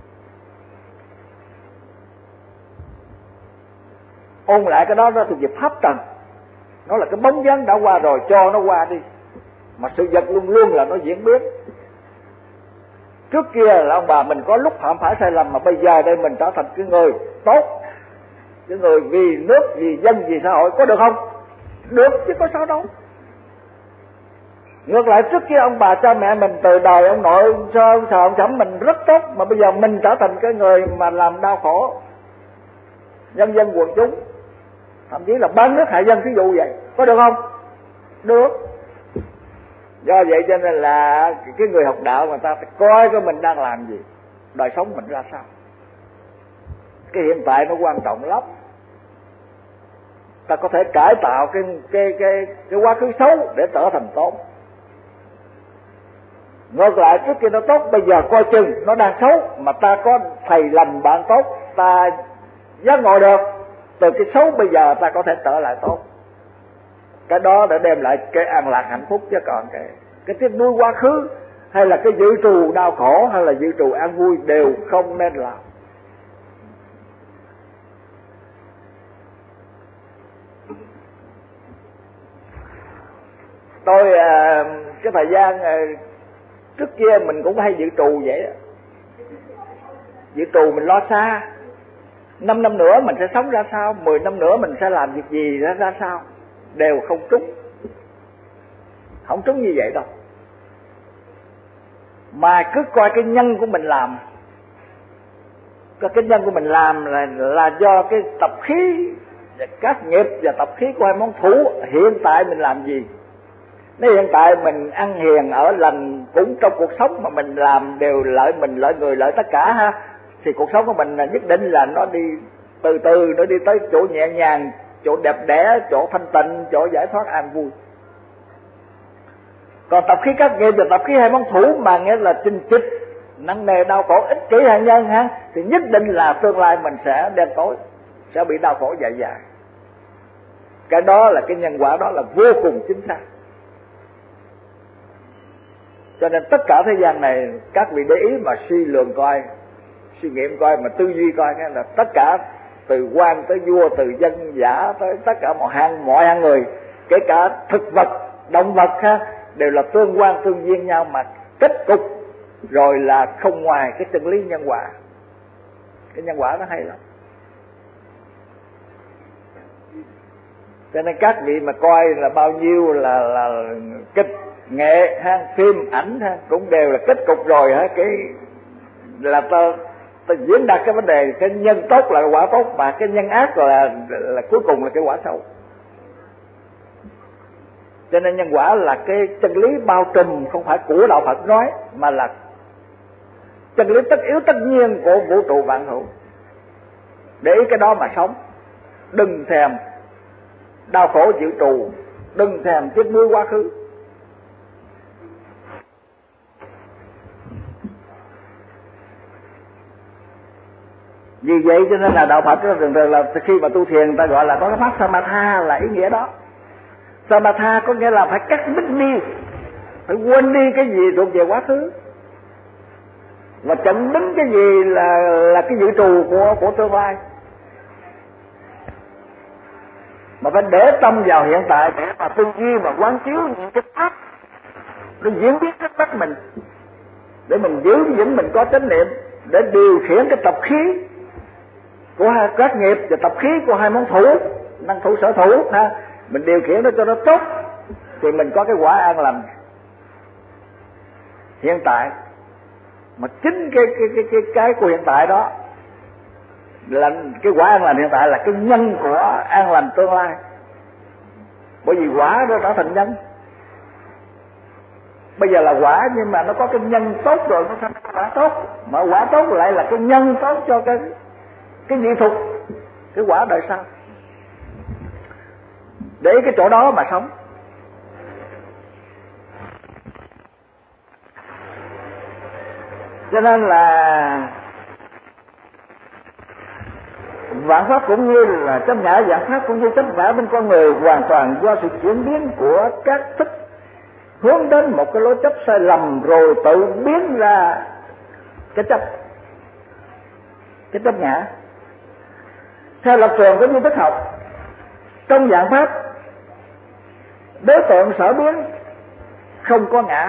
Ôn lại cái đó thuộc về pháp trần. Nó là cái bóng dáng đã qua rồi, cho nó qua đi. Mà sự vật luôn luôn là nó diễn biến. Trước kia là ông bà mình có lúc phạm phải sai lầm, mà bây giờ đây mình trở thành cái người tốt, cái người vì nước, vì dân, vì xã hội, có được không? Được chứ có sao đâu. Ngược lại trước kia ông bà cha mẹ mình từ đời ông nội ông sờ ông chấm mình rất tốt, mà bây giờ mình trở thành cái người mà làm đau khổ nhân dân quần chúng, thậm chí là bán nước hại dân, ví dụ vậy, có được không? Được. Do vậy cho nên là cái người học đạo người ta phải coi cái mình đang làm gì, đời sống mình ra sao. Cái hiện tại nó quan trọng lắm. Ta có thể cải tạo cái quá khứ xấu để trở thành tốt. Ngược lại trước kia nó tốt, bây giờ coi chừng nó đang xấu, mà ta có thầy lành bạn tốt, ta giác ngộ được từ cái xấu bây giờ ta có thể trở lại tốt. Cái đó để đem lại cái an lạc hạnh phúc, chứ còn cái tiếc nuối quá khứ hay là cái dự trù đau khổ hay là dự trù an vui đều không nên làm. Tôi cái thời gian trước kia mình cũng hay dự trù vậy đó. Dự trù mình lo xa, 5 năm nữa mình sẽ sống ra sao, 10 năm nữa mình sẽ làm việc gì ra sao, đều không trúng. Không trúng như vậy đâu. Mà cứ coi cái nhân của mình làm. Cái nhân của mình làm là do cái tập khí, các nghiệp và tập khí của hai món thủ. Hiện tại mình làm gì? Nếu hiện tại mình ăn hiền ở lành cũng trong cuộc sống mà mình làm đều lợi mình, lợi người, lợi tất cả ha, thì cuộc sống của mình là nhất định là nó đi từ từ, nó đi tới chỗ nhẹ nhàng, chỗ đẹp đẽ, chỗ thanh tịnh, chỗ giải thoát an vui. Còn tập khí các nghiệp và tập khí hai món thủ mà nghĩa là chinh chích, nặng nề, đau khổ, ích kỷ hạng nhân ha, thì nhất định là tương lai mình sẽ đen tối, sẽ bị đau khổ dài dài. Cái đó là cái nhân quả, đó là vô cùng chính xác. Cho nên tất cả thế gian này các vị để ý mà suy lường coi, suy nghiệm coi, mà tư duy coi, nghe là tất cả từ quan tới vua, từ dân giả tới tất cả mọi hạng người, kể cả thực vật, động vật ha, đều là tương quan tương duyên nhau, mà kết cục rồi là không ngoài cái chân lý nhân quả. Cái nhân quả nó hay lắm. Cho nên các vị mà coi là bao nhiêu là kịch nghệ ha, phim ảnh ha, cũng đều là kết cục rồi ha, cái là ta diễn đạt cái vấn đề cái nhân tốt là quả tốt, mà cái nhân ác là cuối cùng là cái quả xấu. Cho nên nhân quả là cái chân lý bao trùm, không phải của đạo Phật nói, mà là chân lý tất yếu tất nhiên của vũ trụ vạn hữu. Để ý cái đó mà sống, đừng thèm đau khổ chịu trù, đừng thèm tiếc nuối quá khứ. Vì vậy cho nên là đạo Phật thường thường là khi mà tu thiền ta gọi là có cái pháp Samatha, là ý nghĩa đó. Samatha có nghĩa là phải cắt đứt đi, phải quên đi cái gì thuộc về quá khứ, và chặn đứng cái gì là cái dự trù của tương lai, mà phải để tâm vào hiện tại để mà tư duy và quán chiếu những cái pháp nó diễn biến trước mắt mình, để mình giữ vững, mình có chánh niệm để điều khiển cái tập khí của các nghiệp và tập khí của hai món thủ, năng thủ sở thủ ha, mình điều khiển nó cho nó tốt thì mình có cái quả an lành hiện tại. Mà chính cái của hiện tại đó là cái quả an lành hiện tại, là cái nhân của an lành tương lai. Bởi vì quả đó đã thành nhân, bây giờ là quả nhưng mà nó có cái nhân tốt rồi nó thành quả tốt, mà quả tốt lại là cái nhân tốt cho cái nghệ thuật, cái quả đời sau, để cái chỗ đó mà sống. Cho nên là vạn pháp cũng như là chấp ngã, vạn pháp cũng như chấp ngã bên con người hoàn toàn do sự chuyển biến của các thức hướng đến một cái lối chấp sai lầm, rồi tự biến ra cái chấp ngã. Theo lập trường của duy thức học, trong vạn pháp đối tượng sở biến không có ngã.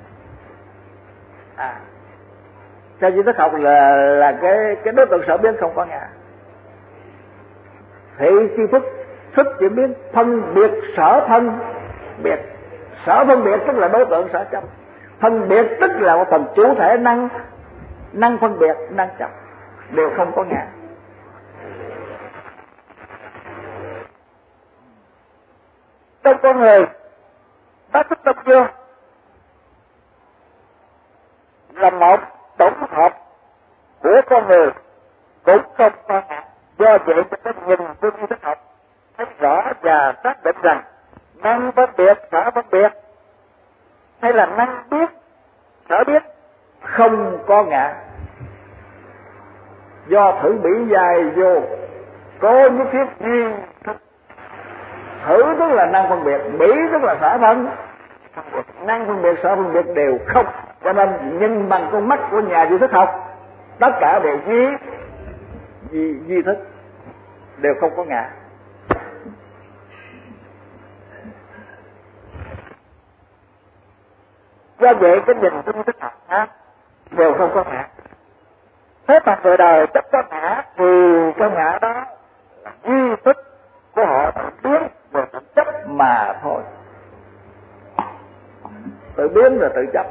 Theo duy thức học là cái đối tượng sở biến không có ngã. Thị chi thức chuyển biến phân biệt sở phân biệt. Sở phân biệt tức là đối tượng sở chấp. Phân biệt tức là một phần chủ thể năng phân biệt, năng chấp, đều không có ngã. Trong con người bác thức tâm dương là một tổng hợp của con người, cũng không có ngã. Do vậy cho cái nhìn của duy thức học thấy rõ và xác định rằng năng phân biệt, sở phân biệt hay là năng biết, sở biết không có ngã. Do thử bỉ dài vô có nhất thiết duy thức. Thử tức là năng phân biệt, bỉ tức là sở phân. Năng phân biệt, sở phân biệt đều không. Cho nên nhìn bằng con mắt của nhà duy thức học, tất cả đều duy thức, đều không có ngã. Do vậy cái nhìn duy thức học đều không có ngã. Thế mà người đời chấp có ngã thì cái ngã đó là duy thức của họ biến và tự chấp mà thôi. Tự biến rồi tự chấp.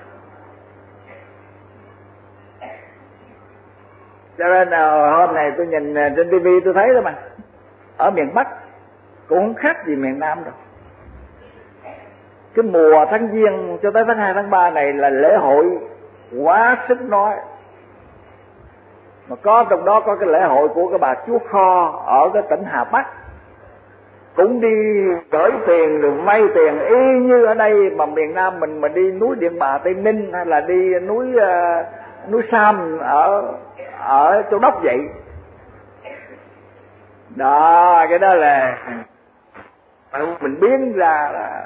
Cho nên hôm nay tôi nhìn trên TV tôi thấy đó mà, ở miền Bắc cũng không khác gì miền Nam đâu. Cái mùa tháng Giêng cho tới tháng 2, tháng 3 này là lễ hội quá sức nói. Mà có trong đó có cái lễ hội của cái bà Chúa Kho ở cái tỉnh Hà Bắc, cũng đi gửi tiền rồi vay tiền y như ở đây. Mà miền Nam mình mà đi núi Điện Bà Tây Ninh hay là đi núi Sam ở Châu Đốc vậy đó. Cái đó là mình biến ra là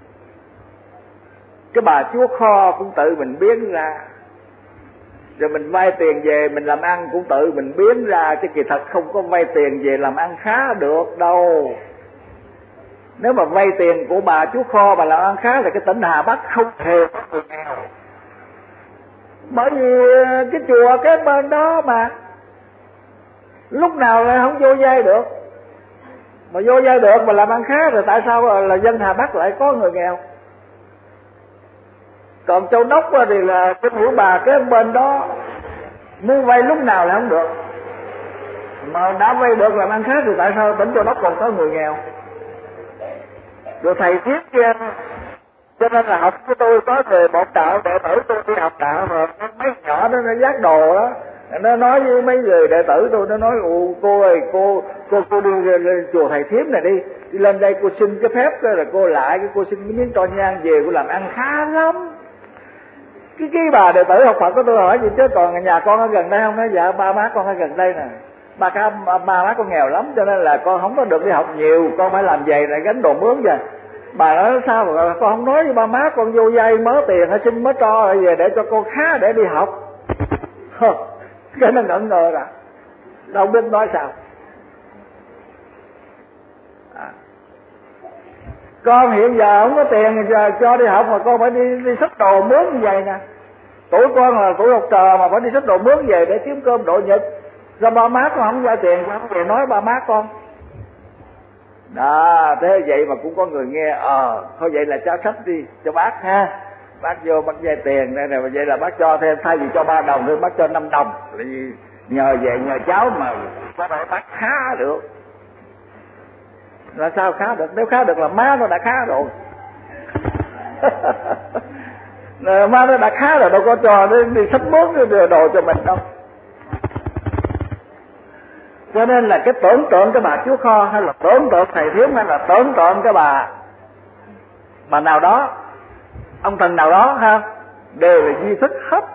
cái bà Chúa Kho cũng tự mình biến ra, rồi mình vay tiền về mình làm ăn cũng tự mình biến ra, chứ kỳ thật không có vay tiền về làm ăn khá được đâu. Nếu mà vay tiền của bà Chúa Kho mà làm ăn khá thì cái tỉnh Hà Bắc không hề có người nghèo. Bởi vì cái chùa cái bên đó mà lúc nào lại không vô vay được. Mà vô vay được mà làm ăn khá rồi tại sao là dân Hà Bắc lại có người nghèo? Còn Châu Đốc thì là cái mũi bà cái bên đó muốn vay lúc nào là không được. Mà đã vay được làm ăn khá thì tại sao tỉnh Châu Đốc còn có người nghèo? Rồi thầy thiết kia, cho nên là học của tôi có người một đạo đệ tử tôi đi học đạo, mà mấy nhỏ đó nó giác đồ đó, nó nói với mấy người đệ tử tôi, nó nói cô ơi, cô đi lên chùa thầy Thiếm này đi lên đây cô xin cái phép đó là cô lại cái cô xin cái miếng tro nhang về cô làm ăn khá lắm. Cái bà đệ tử học Phật của tôi hỏi gì chứ còn nhà con ở gần đây không? Nói dạ ba má con ở gần đây nè, ba má con nghèo lắm cho nên là con không có được đi học nhiều, con phải làm giày này gánh đồ mướn vậy. Bà nói sao mà con không nói với ba má con vô vay mớ tiền hay xin mớ tro về để cho con khá để đi học. Cái nó ngẩn ngơ rồi, đâu biết nói sao. Con hiện giờ không có tiền giờ cho đi học mà con phải đi xách đồ mướn như vậy nè. Tuổi con là tuổi học trò mà phải đi xách đồ mướn về để kiếm cơm độ nhật. Sao ba má con không ra tiền, con không về nói ba má con. Đó, thế vậy mà cũng có người nghe, thôi vậy là cháu xách đi cho bác ha. Bác vô bác vay tiền đây này, vậy là bác cho thêm, thay vì cho 3 đồng thì bác cho 5 đồng. Nhờ vậy nhờ cháu mà có thể bác khá được. Là sao khá được? Nếu khá được là má nó đã khá rồi. Má nó đã khá rồi, đâu có cho nó đi xách mướn đồ cho mình đâu. Cho nên là cái tưởng tượng cái bà Chúa Kho, hay là tưởng tượng thầy Thiếm, hay là tưởng tượng cái bà nào đó, ông thần nào đó ha, đều là di thức hết.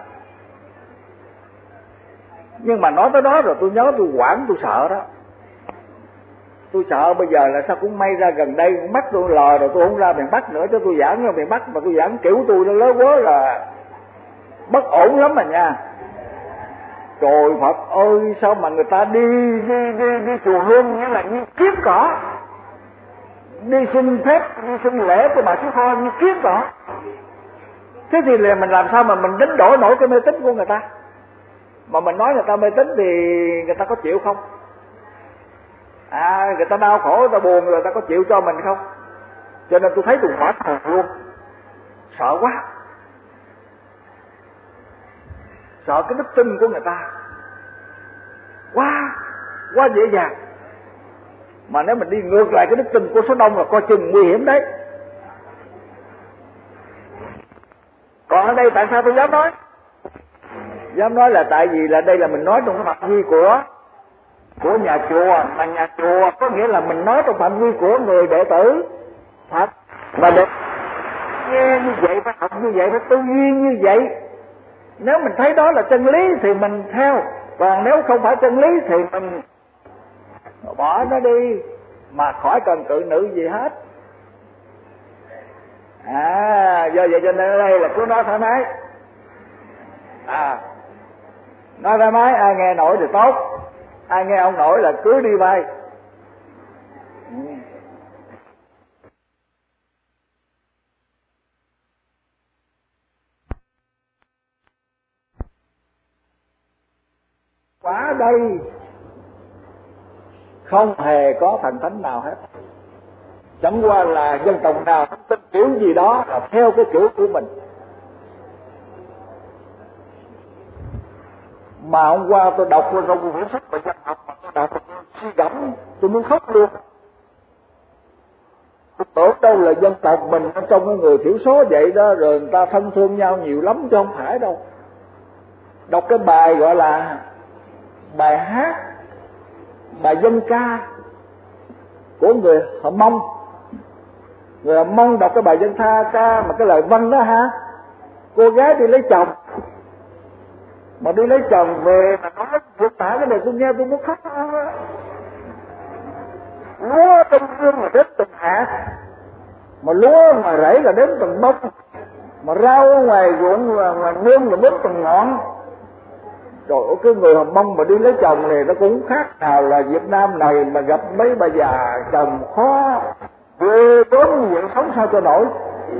Nhưng mà nói tới đó rồi tôi nhớ tôi hoảng, tôi sợ đó. Tôi sợ bây giờ là sao cũng may ra gần đây mắt tôi lờ rồi, tôi không ra miền Bắc nữa, cho tôi giảng ra miền Bắc mà tôi giảng kiểu tôi nó lớn quá là bất ổn lắm mà nha. Trời Phật ơi, sao mà người ta đi chùa Hương nghĩa là như kiếp cỏ, đi xin phép, đi xin lễ của bà Chúa Kho như kiếp cỏ. Thế thì là mình làm sao mà mình đánh đổi nổi cái mê tín của người ta? Mà mình nói người ta mê tín thì người ta có chịu không? Người ta đau khổ, người ta buồn, người ta có chịu cho mình không? Cho nên tôi thấy tôi hoảng hồn luôn, sợ quá, sợ cái đức tin của người ta quá dễ dàng. Mà nếu mình đi ngược lại cái đức tin của số đông là coi chừng nguy hiểm đấy. Còn ở đây tại sao tôi dám nói? Dám nói là tại vì là đây là mình nói trong cái phạm vi của nhà chùa, mà nhà chùa có nghĩa là mình nói trong phạm vi của người đệ tử thật, và để nghe như vậy, phải học như vậy, phải tư duy như vậy. Nếu mình thấy đó là chân lý thì mình theo, còn nếu không phải chân lý thì mình bỏ nó đi, mà khỏi cần cự nữ gì hết. Do vậy cho nên ở đây là cứ nói thoải mái, nói thoải mái, ai nghe nổi thì tốt, ai nghe không nổi là cứ đi bay. Quá đây không hề có thần thánh nào hết, chẳng qua là dân tộc nào tin kiểu gì đó là theo cái kiểu của mình. Mà hôm qua tôi đọc trong quyển sách về dân học mà tôi đọc tôi suy gẫm, tôi muốn khóc luôn. Tôi tưởng đâu là dân tộc mình ở trong cái người thiểu số vậy đó, rồi người ta thân thương nhau nhiều lắm, chứ không phải đâu. Đọc cái bài gọi là bài hát, bài dân ca của người họ Mông. Người họ Mông đọc cái bài dân ca mà cái lời văn đó ha, cô gái đi lấy chồng, mà đi lấy chồng về mà nói vượt tả cái này tôi nghe tôi muốn khóc. Lúa trong gương là đến từng hạt, mà lúa ngoài rẫy là đến từng bông, mà rau ở ngoài ruộng ngoài nương là đến từng ngọn. Trời ơi, cái người Hồng Mông mà đi lấy chồng này nó cũng khác nào là Việt Nam này mà gặp mấy bà già chồng khó ghê gớm như vậy, sống sao cho nổi.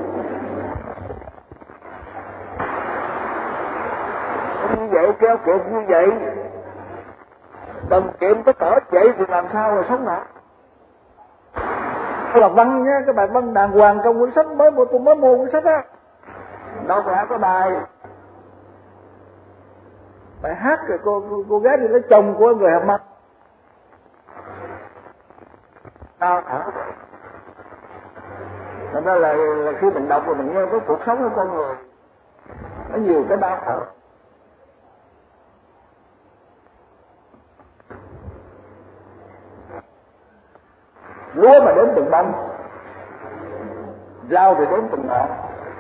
Như vậy keo kiệt như vậy, đồng kiệm cái cỡ vậy thì làm sao mà sống nổi. Cái bài văn nhá, cái bài văn đàng hoàng trong cuốn sách tôi mới mua cuốn sách á, đâu phải có bài hát rồi cô gái đi lấy chồng của người Hàm Mông. Đau thở. Thật ra là khi mình đọc rồi mình nghe cái cuộc sống của con người nó nhiều cái đau khổ. Lúa mà đến từng bông, rau thì đến từng ngọn.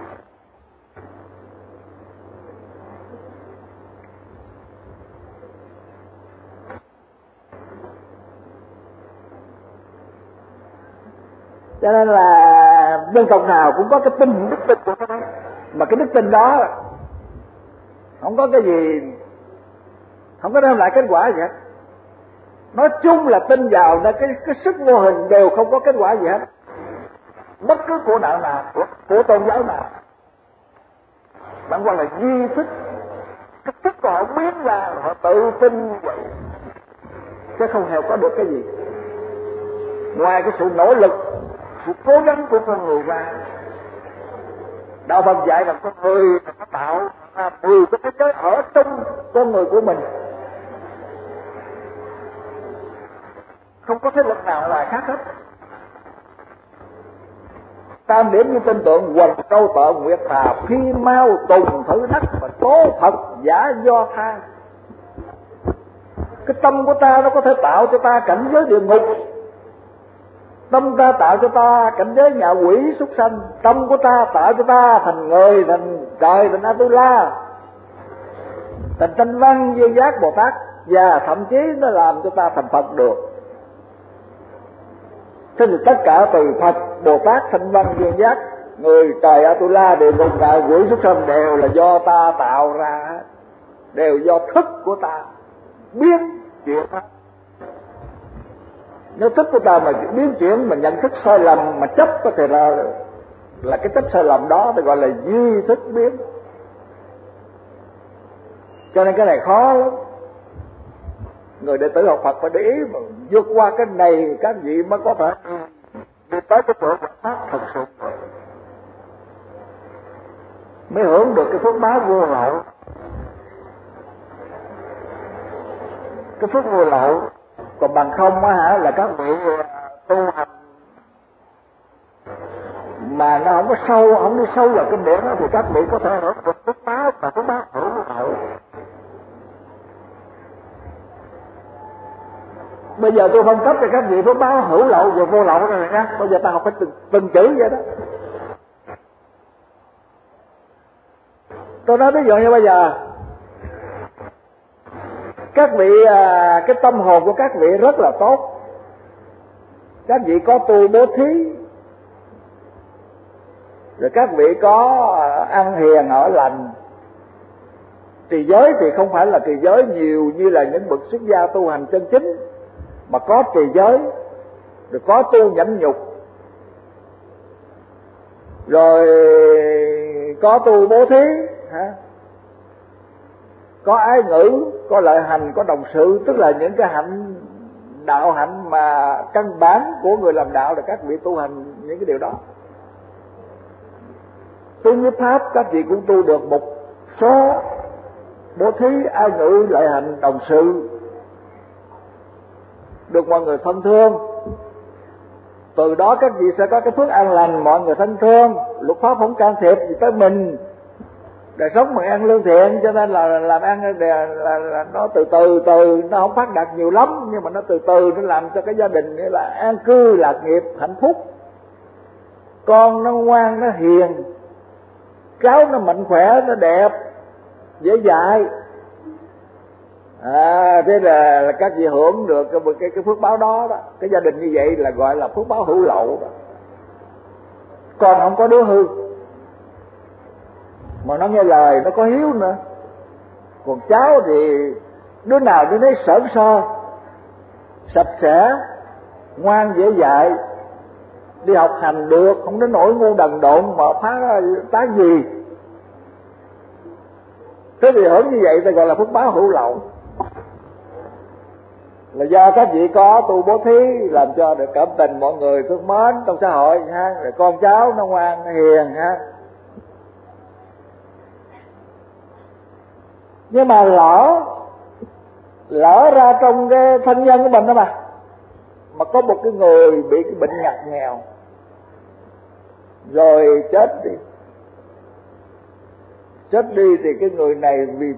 Cho nên là dân tộc nào cũng có cái đức tin của nó, mà cái đức tin đó không có cái gì, không có đem lại kết quả gì hết. Nói chung là tin vào là cái sức vô hình đều không có kết quả gì hết, bất cứ của đạo nào, của tôn giáo nào. Bạn quan là duy thức, cái thức của họ biến ra, họ tự tin như vậy, chứ không hề có được cái gì ngoài cái sự nỗ lực, sự cố gắng của con người ra. Đạo Phật dạy là con người nó tạo 10 cái thế giới ở trong con người của mình, không có thế lực nào là khác hết. Tam điểm như tin tượng hoành câu tợ nguyệt hà, phi mau tùng thử thách và tố thật giả do tha. Cái tâm của ta nó có thể tạo cho ta cảnh giới địa ngục, tâm ta tạo cho ta cảnh giới ngạ quỷ súc sanh, tâm của ta tạo cho ta thành người, thành trời, thành Atula, thành Thanh Văn Duyên Giác Bồ Tát, và thậm chí nó làm cho ta thành Phật được. Thế thì tất cả từ Phật, Bồ Tát, Thanh Văn Duyên Giác, người, trời, Atula, địa ngục, ngạ quỷ súc sanh đều là do ta tạo ra, đều do thức của ta biến chuyển. Nếu thức của ta mà biến chuyển, mà nhận thức sai lầm, mà chấp có thể là cái chấp sai lầm đó thì gọi là duy thức biến. Cho nên cái này khó lắm. Người đệ tử học Phật phải để ý mà vượt qua cái này các vị mới có thể đi tới cái chỗ Phật pháp thật sự, mới hưởng được cái phước báo vô lậu. Cái phước vô lậu, còn bằng không á là các vị tu hành mà nó không có sâu, không đi sâu vào kinh điển đó, thì các vị có thể hưởng được phước báo và phước báo hữu lậu. Bây giờ tôi phân cấp cho các vị phước báo hữu lậu và vô lậu rồi nha. Bây giờ ta học phải từng chữ vậy đó. Tôi nói ví dụ như bây giờ các vị, cái tâm hồn của các vị rất là tốt, các vị có tu bố thí, rồi các vị có ăn hiền ở lành. Trì giới thì không phải là trì giới nhiều như là những bậc xuất gia tu hành chân chính, mà có trì giới, rồi có tu nhẫn nhục, rồi có tu bố thí, có ái ngữ, có lợi hành, có đồng sự, tức là những cái hạnh, đạo hạnh mà căn bản của người làm đạo là các vị tu hành những cái điều đó. Tu như pháp các vị cũng tu được một số bố thí, ái ngữ, lợi hành, đồng sự, được mọi người thân thương. Từ đó các vị sẽ có cái phước an lành, mọi người thân thương, luật pháp không can thiệp gì tới mình, đời sống mình ăn lương thiện. Cho nên là làm ăn là nó từ từ, nó không phát đạt nhiều lắm, nhưng mà nó từ từ nó làm cho cái gia đình nghĩa là an cư lạc nghiệp hạnh phúc. Con nó ngoan, nó hiền, cháu nó mạnh khỏe, nó đẹp, dễ dạy. Thế là các vị hưởng được cái phước báo đó. Cái gia đình như vậy là gọi là phước báo hữu lậu đó. Con không có đứa hư, mà nó nghe lời, nó có hiếu nữa. Còn cháu thì đứa nào đứa nấy xởn sơ, sạch sẽ, ngoan dễ dạy, đi học hành được, không đến nỗi ngu đần độn mà phá tá gì. Thế thì hưởng như vậy ta gọi là phước báo hữu lậu, là do các vị có tu bố thí làm cho được cảm tình mọi người thương mến trong xã hội ha, rồi con cháu nó ngoan, nó hiền ha. Nhưng mà lỡ ra trong cái thân nhân của mình đó mà có một cái người bị cái bệnh ngặt nghèo rồi chết đi thì cái người này vì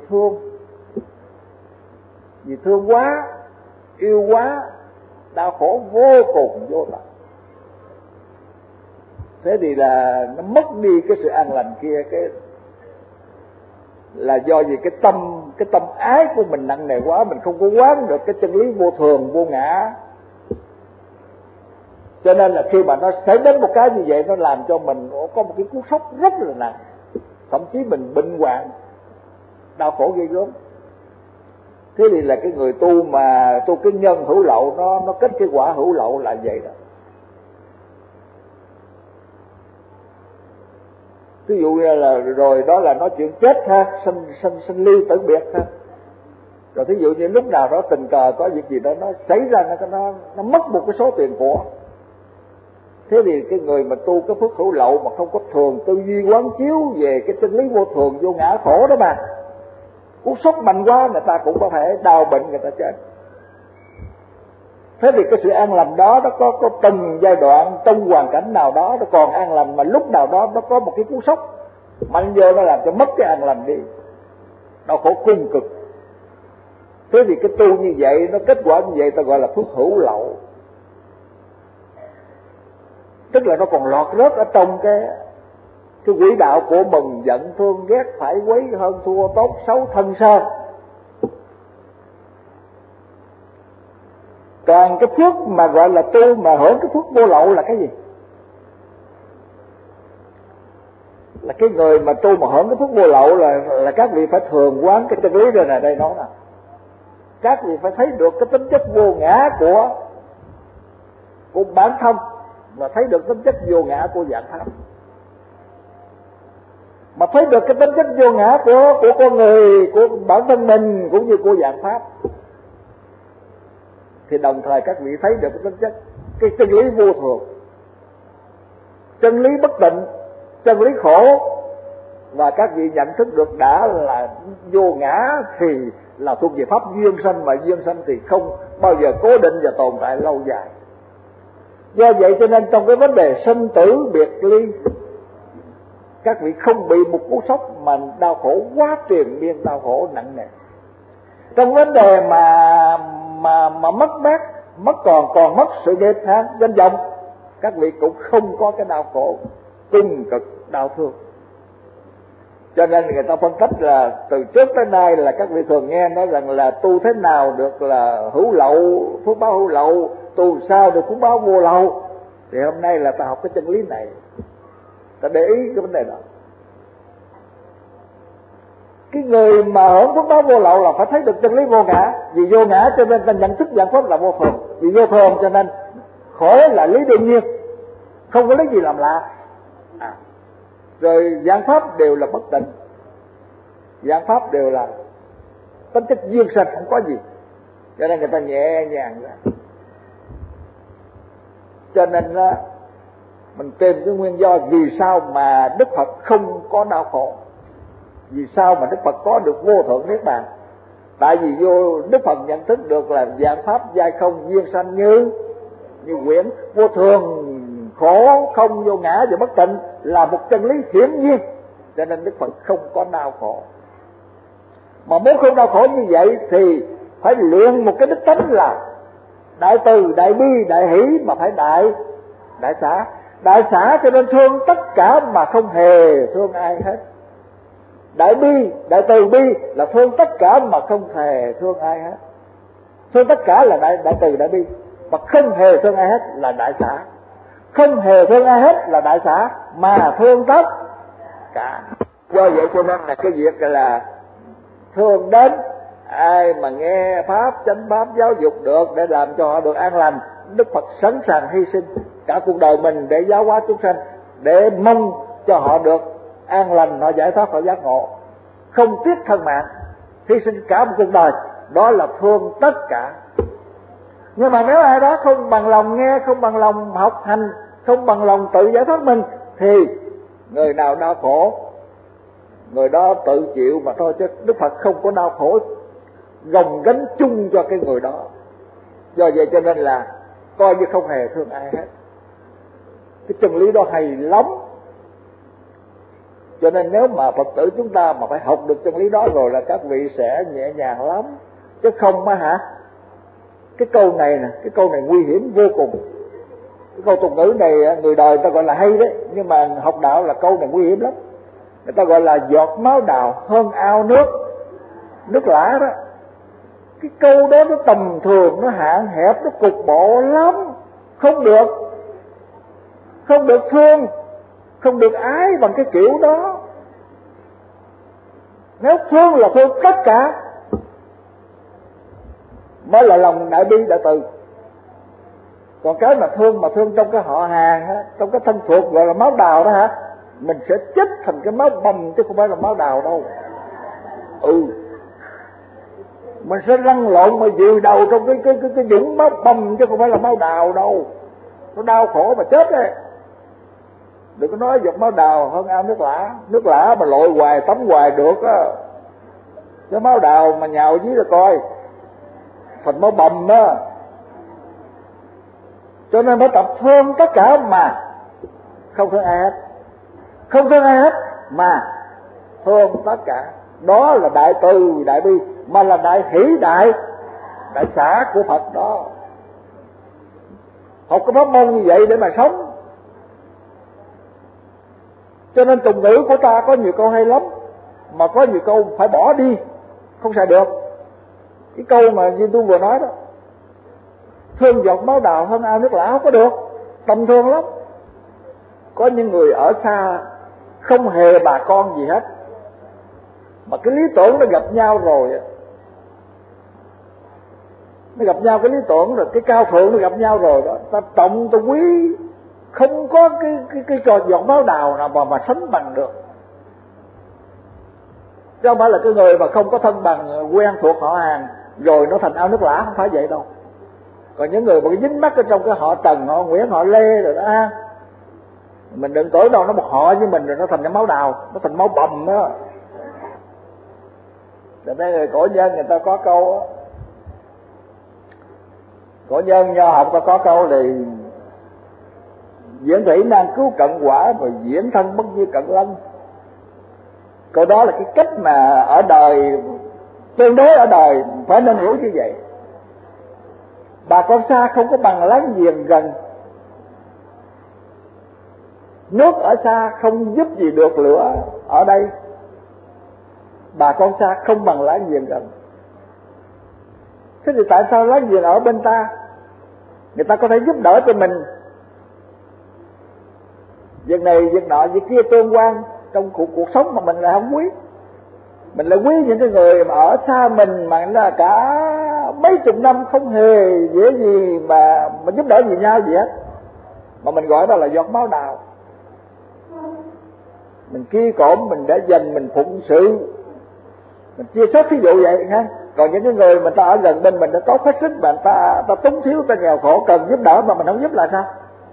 thương quá, yêu quá, đau khổ vô cùng vô tận. Thế thì là nó mất đi cái sự an lành kia, cái là do gì cái tâm ái của mình nặng nề quá, mình không có quán được cái chân lý vô thường vô ngã. Cho nên là khi mà nó xảy đến một cái như vậy, nó làm cho mình có một cái cú sốc rất là nặng, thậm chí mình bệnh hoạn, đau khổ ghê gớm. Thế thì là cái người tu mà tu cái nhân hữu lậu, nó kết cái quả hữu lậu là vậy đó. Ví dụ như là rồi đó là nói chuyện chết ha, sinh ly tử biệt ha. Rồi thí dụ như lúc nào đó tình cờ có việc gì đó nó xảy ra, nó mất một cái số tiền của. Thế thì cái người mà tu cái phước hữu lậu mà không có thường tư duy quán chiếu về cái chân lý vô thường vô ngã khổ đó mà, cú sốc mạnh quá người ta cũng có thể đau bệnh, người ta chết. Thế thì cái sự an lành đó nó có từng giai đoạn, trong hoàn cảnh nào đó nó còn an lành, mà lúc nào đó nó có một cái cú sốc mạnh vô, nó làm cho mất cái an lành đi, đau khổ cung cực. Thế thì cái tu như vậy, nó kết quả như vậy ta gọi là phước hữu lậu. Tức là nó còn lọt rớt ở trong cái quỹ đạo của mừng giận thương ghét phải quấy hơn thua tốt xấu thân sơn. Còn cái phước mà gọi là tu mà hưởng cái phước vô lậu là cái gì? Là cái người mà tu mà hưởng cái phước vô lậu là các vị phải thường quán cái chân lý rồi này, đây nói nè. Các vị phải thấy được cái tính chất vô ngã của bản thân, và thấy được tính chất vô ngã của dạng pháp. Mà thấy được cái tính chất vô ngã của con người, của bản thân mình cũng như của dạng pháp, thì đồng thời các vị thấy được cái tính chất, cái chân lý vô thường, chân lý bất tịnh, chân lý khổ, và các vị nhận thức được đã là vô ngã thì là thuộc về pháp duyên sanh, mà duyên sanh thì không bao giờ cố định và tồn tại lâu dài. Do vậy cho nên trong cái vấn đề sinh tử biệt ly, các vị không bị một cú sốc mà đau khổ quá triền miên, đau khổ nặng nề. Trong vấn đề mà mất mát, còn mất sự nghiệp danh vọng, các vị cũng không có cái đau khổ cùng cực đau thương. Cho nên người ta phân tích là từ trước tới nay là các vị thường nghe nói rằng là tu thế nào được là hữu lậu, phước báo hữu lậu, tu sao được phước báo vô lậu. Thì hôm nay là ta học cái chân lý này, ta để ý cái vấn đề đó. Cái người mà hưởng phước báo vô lậu là phải thấy được chân lý vô ngã. Vì vô ngã cho nên ta nhận thức dạng pháp là vô thường. Vì vô thường cho nên khổ là lý đương nhiên, không có lý gì làm lạ. Rồi dạng pháp đều là bất tịnh, dạng pháp đều là tính chất duyên sanh, không có gì. Cho nên người ta nhẹ nhàng ra. Cho nên mình tìm cái nguyên do vì sao mà Đức Phật không có đau khổ, vì sao mà Đức Phật có được vô thượng niết bàn. Tại vì Đức Phật nhận thức được là dạng pháp giai không duyên sanh như quyển, vô thường khổ không vô ngã và bất tịnh là một chân lý hiển nhiên, cho nên Đức Phật không có đau khổ. Mà muốn không đau khổ như vậy thì phải luyện một cái đức tánh là đại từ, đại bi, đại hỷ, mà phải đại xả. Đại xả cho nên thương tất cả mà không hề thương ai hết. Đại bi, đại từ bi là thương tất cả mà không hề thương ai hết. Thương tất cả là đại từ, đại bi, mà không hề thương ai hết là đại xả. Không hề thương ai hết là đại xả, mà thương tất cả. Do vậy cho nên là cái việc là thương đến ai mà nghe pháp, chánh pháp, giáo dục được để làm cho họ được an lành, Đức Phật sẵn sàng hy sinh cả cuộc đời mình để giáo hóa chúng sanh, để mong cho họ được an lành, họ giải thoát, họ giác ngộ, không tiếc thân mạng, hy sinh cả một cuộc đời. Đó là thương tất cả. Nhưng mà nếu ai đó không bằng lòng nghe, không bằng lòng học hành, không bằng lòng tự giải thoát mình, thì người nào đau khổ người đó tự chịu mà thôi, chứ Đức Phật không có đau khổ gồng gánh chung cho cái người đó. Do vậy cho nên là coi như không hề thương ai hết. Cái chân lý đó hay lắm. Cho nên nếu mà Phật tử chúng ta mà phải học được chân lý đó rồi là các vị sẽ nhẹ nhàng lắm. Chứ không á cái câu này nè, cái câu này nguy hiểm vô cùng. Cái câu tục ngữ này người đời ta gọi là hay đấy, nhưng mà học đạo là câu này nguy hiểm lắm. Người ta gọi là giọt máu đào hơn ao nước lã đó. Cái câu đó nó tầm thường, nó hạn hẹp, nó cục bộ lắm. Không được thương, không được ái bằng cái kiểu đó. Nếu thương là thương tất cả mới là lòng đại bi, đại từ. Còn cái mà thương trong cái họ hàng á, trong cái thân thuộc gọi là máu đào đó mình sẽ chết thành cái máu bầm chứ không phải là máu đào đâu. Mình sẽ lăn lộn mà vùi đầu trong cái dũng máu bầm chứ không phải là máu đào đâu. Nó đau khổ mà chết đấy. Đừng có nói giọt máu đào hơn ao nước lã mà lội hoài tắm hoài được á. Cái máu đào mà nhào dưới là coi thành máu bầm đó. Cho nên phải tập thương tất cả mà không thương ai hết. Không thương ai hết mà thương tất cả. Đó là đại từ đại bi, mà là đại hỷ đại xã của Phật đó. Học cái pháp môn như vậy để mà sống. Cho nên tục ngữ của ta có nhiều câu hay lắm, mà có nhiều câu phải bỏ đi, không xài được. Cái câu mà như tôi vừa nói đó, thương giọt máu đào hơn ao nước lã, không có được, tầm thường lắm. Có những người ở xa không hề bà con gì hết, mà cái lý tưởng nó gặp nhau rồi, nó gặp nhau cái lý tưởng rồi, cái cao thượng nó gặp nhau rồi đó, ta trọng ta quý, không có cái trò giọt máu đào nào mà sánh bằng được. Chứ không phải là cái người mà không có thân bằng quen thuộc họ hàng rồi nó thành ao nước lã, không phải vậy đâu. Còn những người mà dính mắc ở trong cái họ Trần, họ Nguyễn, họ Lê rồi đó, mình đừng tưởng đâu nó một họ với mình rồi nó thành cái máu đào, nó thành máu bầm đó. Cho nên người cổ nhân người ta có câu đó, cổ nhân nho học ta có câu là diễn thủy nan cứu cận quả, và diễn thân bất như cận lân. Câu đó là cái cách mà ở đời, tương đối ở đời phải nên hiểu như vậy. Bà con xa không có bằng láng giềng gần. Nước ở xa không giúp gì được lửa ở đây. Bà con xa không bằng láng giềng gần. Thế thì tại sao láng giềng ở bên ta, người ta có thể giúp đỡ cho mình việc này, việc nọ, việc kia tương quan trong cuộc sống, mà mình lại không quý. Mình lại quý những cái người mà ở xa mình mà là cả mấy chục năm không hề dễ gì mà giúp đỡ gì nhau gì hết, mà mình gọi đó là giọt máu đào. Mình kia cổm, mình đã dành, mình phụng sự, mình chia sớt, ví dụ vậy ha. Còn những cái người mà ta ở gần bên mình đã tốt hết sức, mà ta túng thiếu, ta nghèo khổ cần giúp đỡ mà mình không giúp là sao?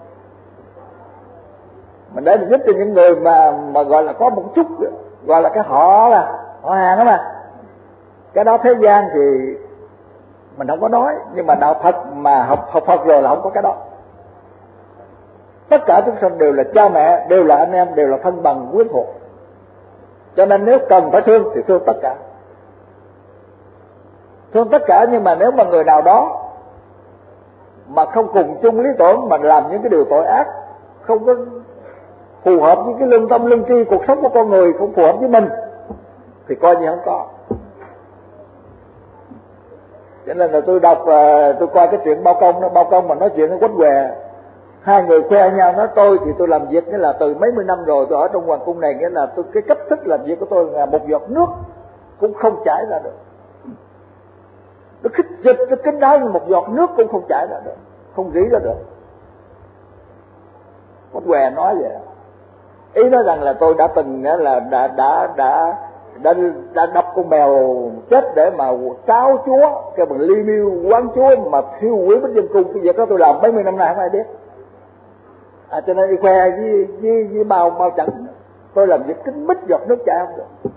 Mình để mình giúp cho những người mà gọi là có một chút, gọi là cái họ hàng đó mà. Cái đó thế gian thì mình không có nói, nhưng mà đạo Phật mà học Phật rồi là không có cái đó. Tất cả chúng sanh đều là cha mẹ, đều là anh em, đều là thân bằng quyến thuộc. Cho nên nếu cần phải thương thì thương tất cả. Thương tất cả, nhưng mà nếu mà người nào đó mà không cùng chung lý tưởng, mà làm những cái điều tội ác, không có phù hợp với cái lương tâm lương tri cuộc sống của con người, không phù hợp với mình, thì coi như không có. Cho nên là tôi đọc, tôi coi cái chuyện Bao Công mà nói chuyện với Quách Què, hai người khoe nhau, nói tôi thì tôi làm việc nghĩa là từ mấy mươi năm rồi tôi ở trong hoàng cung này, nghĩa là tôi cái cách thức làm việc của tôi là một giọt nước cũng không chảy ra được. Nó khích dịch, nó kín đáo như một giọt nước cũng không chảy ra được, không rỉ ra được. Quách Què nói vậy. Ý nói rằng là tôi đã từng là đã đập con mèo chết để mà cáo chúa, cái bằng ly miêu quán chúa mà thiêu hủy Bích Dân Cung. Cái việc đó tôi làm mấy mươi năm nay không ai biết. Cho nên đi khoe với bao chẳng, tôi làm việc kín mít giọt nước chảy không được.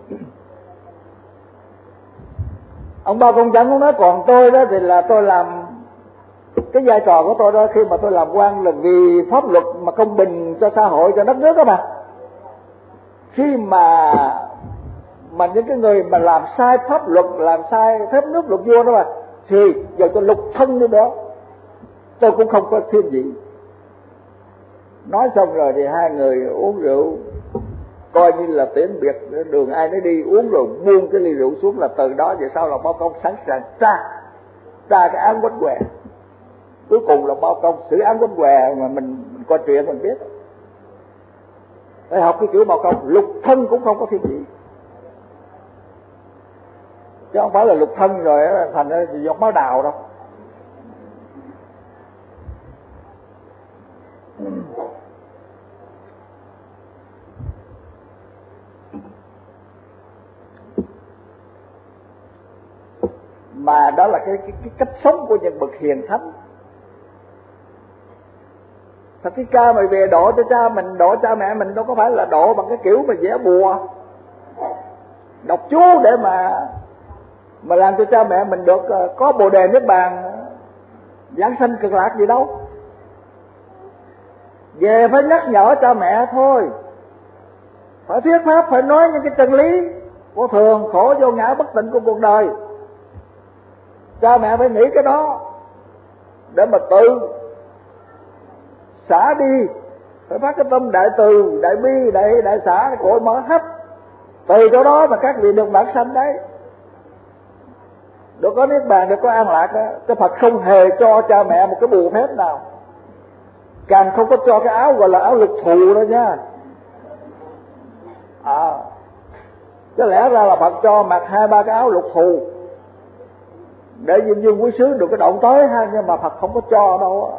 Ông Bao Công Chẳng cũng nói còn tôi đó thì là tôi làm cái vai trò của tôi đó khi mà tôi làm quan là vì pháp luật mà công bình cho xã hội, cho đất nước đó mà. Khi mà những cái người mà làm sai pháp luật, làm sai phép nước luật vua đó mà, thì giờ tôi lục thân như đó, tôi cũng không có thêm gì. Nói xong rồi thì hai người uống rượu, coi như là tiễn biệt, đường ai nấy đi, uống rồi buông cái ly rượu xuống. Là từ đó về sau là Bao Công sẵn sàng tra cái án Quách Què. Cuối cùng là Bao Công xử án Quách Què mà mình coi chuyện mình biết. Để học cái kiểu Bao Công, lục thân cũng không có thêm gì, chứ không phải là lục thân rồi thành ra giọt máu đào đâu. Mà đó là cái cách sống của những bậc hiền thánh. Thật cái ca mà về độ cho cha mình, độ cha mẹ mình, đâu có phải là độ bằng cái kiểu mà vẽ bùa đọc chú để mà làm cho cha mẹ mình được có Bồ Đề Niết Bàn, giảng sanh cực lạc gì đâu. Về phải nhắc nhở cha mẹ thôi, phải thuyết pháp, phải nói những cái chân lý của thường, khổ vô ngã bất tịnh của cuộc đời. Cha mẹ phải nghĩ cái đó để mà tự xả đi, phải phát cái tâm đại từ, đại bi, đại xả, cội mở hết. Từ chỗ đó mà các vị được bản sanh đấy, được có niết bàn, được có an lạc đó. Cái Phật không hề cho cha mẹ một cái bùa phép nào, càng không có cho cái áo gọi là áo lực thù đó nha. Chứ lẽ ra là Phật cho mặc 2-3 cái áo lục thù để Diêm Dương Quý Sứ được cái động tới ha, nhưng mà Phật không có cho đâu.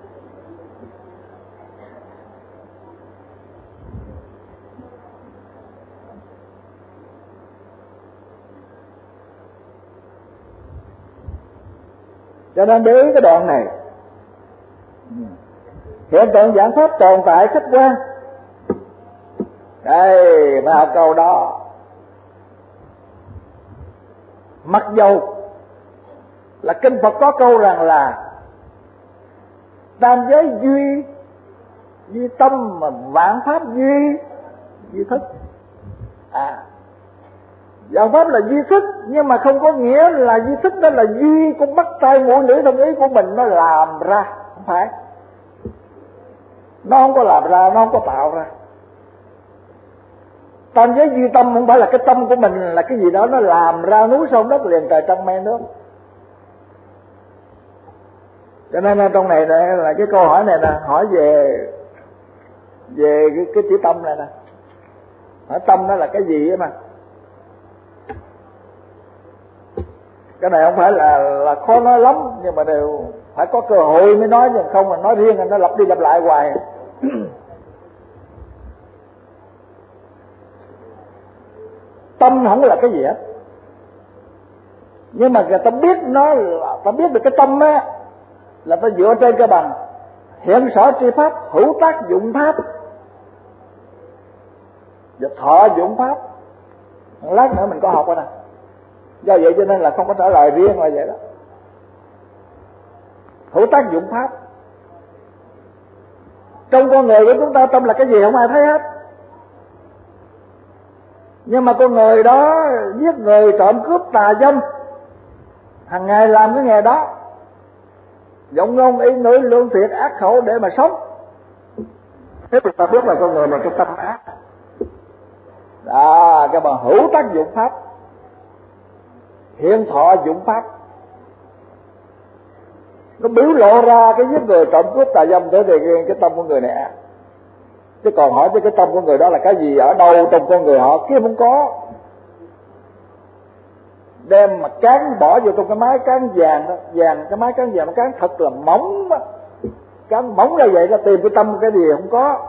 Cho nên để ý cái đoạn này, hiện tượng giảng pháp tồn tại khách quan. Đây mà học câu đó. Mặc dầu là kinh Phật có câu rằng là tam giới duy tâm, mà vạn pháp duy thức. Vạn pháp là duy thức, nhưng mà không có nghĩa là duy thức đó là duy con mắt tai mũi lưỡi thân ý của mình nó làm ra, không phải. Nó không có làm ra, nó không có tạo ra. Tam giới duy tâm không phải là cái tâm của mình là cái gì đó nó làm ra núi sông đất liền trời trăng mây nước. Cho nên trong này là cái câu hỏi này nè, hỏi về cái chữ tâm này nè. Hỏi tâm đó là cái gì á mà. Cái này không phải là khó nói lắm, nhưng mà đều phải có cơ hội mới nói, chứ không mà nói riêng nó lặp đi lặp lại hoài. Tâm không là cái gì hết, nhưng mà người ta biết nó là, ta biết được cái tâm á, là ta dựa trên cái bằng hiện sở tri pháp, hữu tác dụng pháp và thọ dụng pháp. Lát nữa mình có học rồi nè, do vậy cho nên là không có trả lời riêng là vậy đó. Hữu tác dụng pháp. Trong con người của chúng ta tâm là cái gì không ai thấy hết, nhưng mà con người đó giết người, trộm cướp, tà dâm, hàng ngày làm cái nghề đó, giọng ngôn ý ngữ lương thiệt ác khẩu để mà sống. Thế thì ta biết là con người này cái tâm ác. Đó, cái bằng hữu tác dụng pháp, hiện thọ dụng pháp, nó biểu lộ ra cái giết người, trộm cướp, tà dâm. Thế thì cái tâm của người này ác. Chứ còn hỏi cái tâm của người đó là cái gì, ở đâu trong con người họ kia không có. Đem mà cán bỏ vô trong cái máy cán vàng đó, cái máy cán vàng nó cán thật là mỏng đó. Cán mỏng ra vậy, nó tìm cái tâm cái gì không có.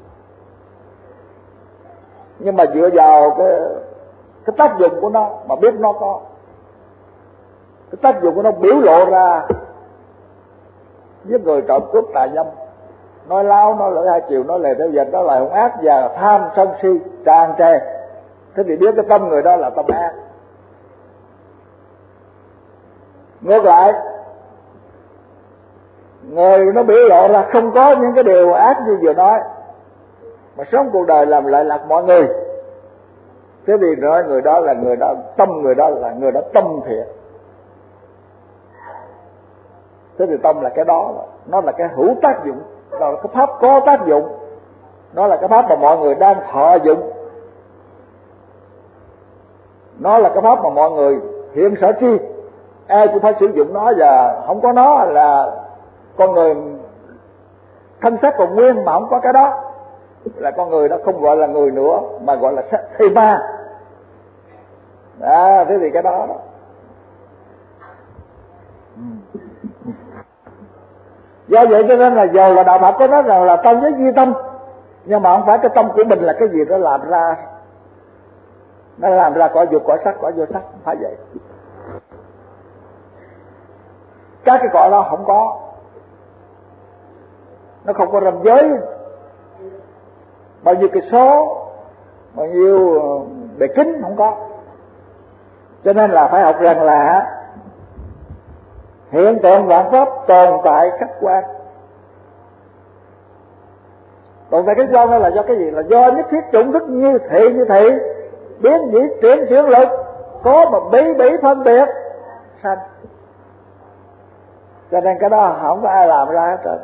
Nhưng mà dựa vào cái tác dụng của nó mà biết nó có. Cái tác dụng của nó biểu lộ ra giết người, trộm cướp, tà dâm, nói láo, nói lưỡi hai chiều, nói lề theo dệt, đó là hung ác và tham sân si tràn trề. Thế thì biết cái tâm người đó là tâm ác. Ngược lại, người nó biểu lộ ra không có những cái điều ác như vừa nói, mà sống cuộc đời làm lợi lạc mọi người. Thế thì nói người đó là người đó, tâm người đó là người đó tâm thiện. Thế thì tâm là cái đó, nó là cái hữu tác dụng, nó là cái pháp có tác dụng, nó là cái pháp mà mọi người đang thọ dụng, nó là cái pháp mà mọi người hiện sở tri. Ai cũng phải sử dụng nó, và không có nó là con người thân xác còn nguyên mà không có cái đó là con người đó không gọi là người nữa, mà gọi là thây ma. Thế thì cái đó. Do vậy cho nên là dầu là đạo Phật có nói rằng là tâm với duy tâm, nhưng mà không phải cái tâm của mình là cái gì đó làm ra, nó làm ra cõi dục, cõi sắc, cõi vô sắc, không phải vậy. Các cái cõi đó không có, nó không có ranh giới, bao nhiêu cái số, bao nhiêu bề kính không có. Cho nên là phải học rằng là hiện tượng vạn pháp tồn tại khách quan. Tồn tại khách quan đó là do cái gì? Là do nhất thiết chủng thức như thị biến dĩ chuyển chuyển lực, có một bí phân biệt sanh. Cho nên cái đó không có ai làm ra hết trơn.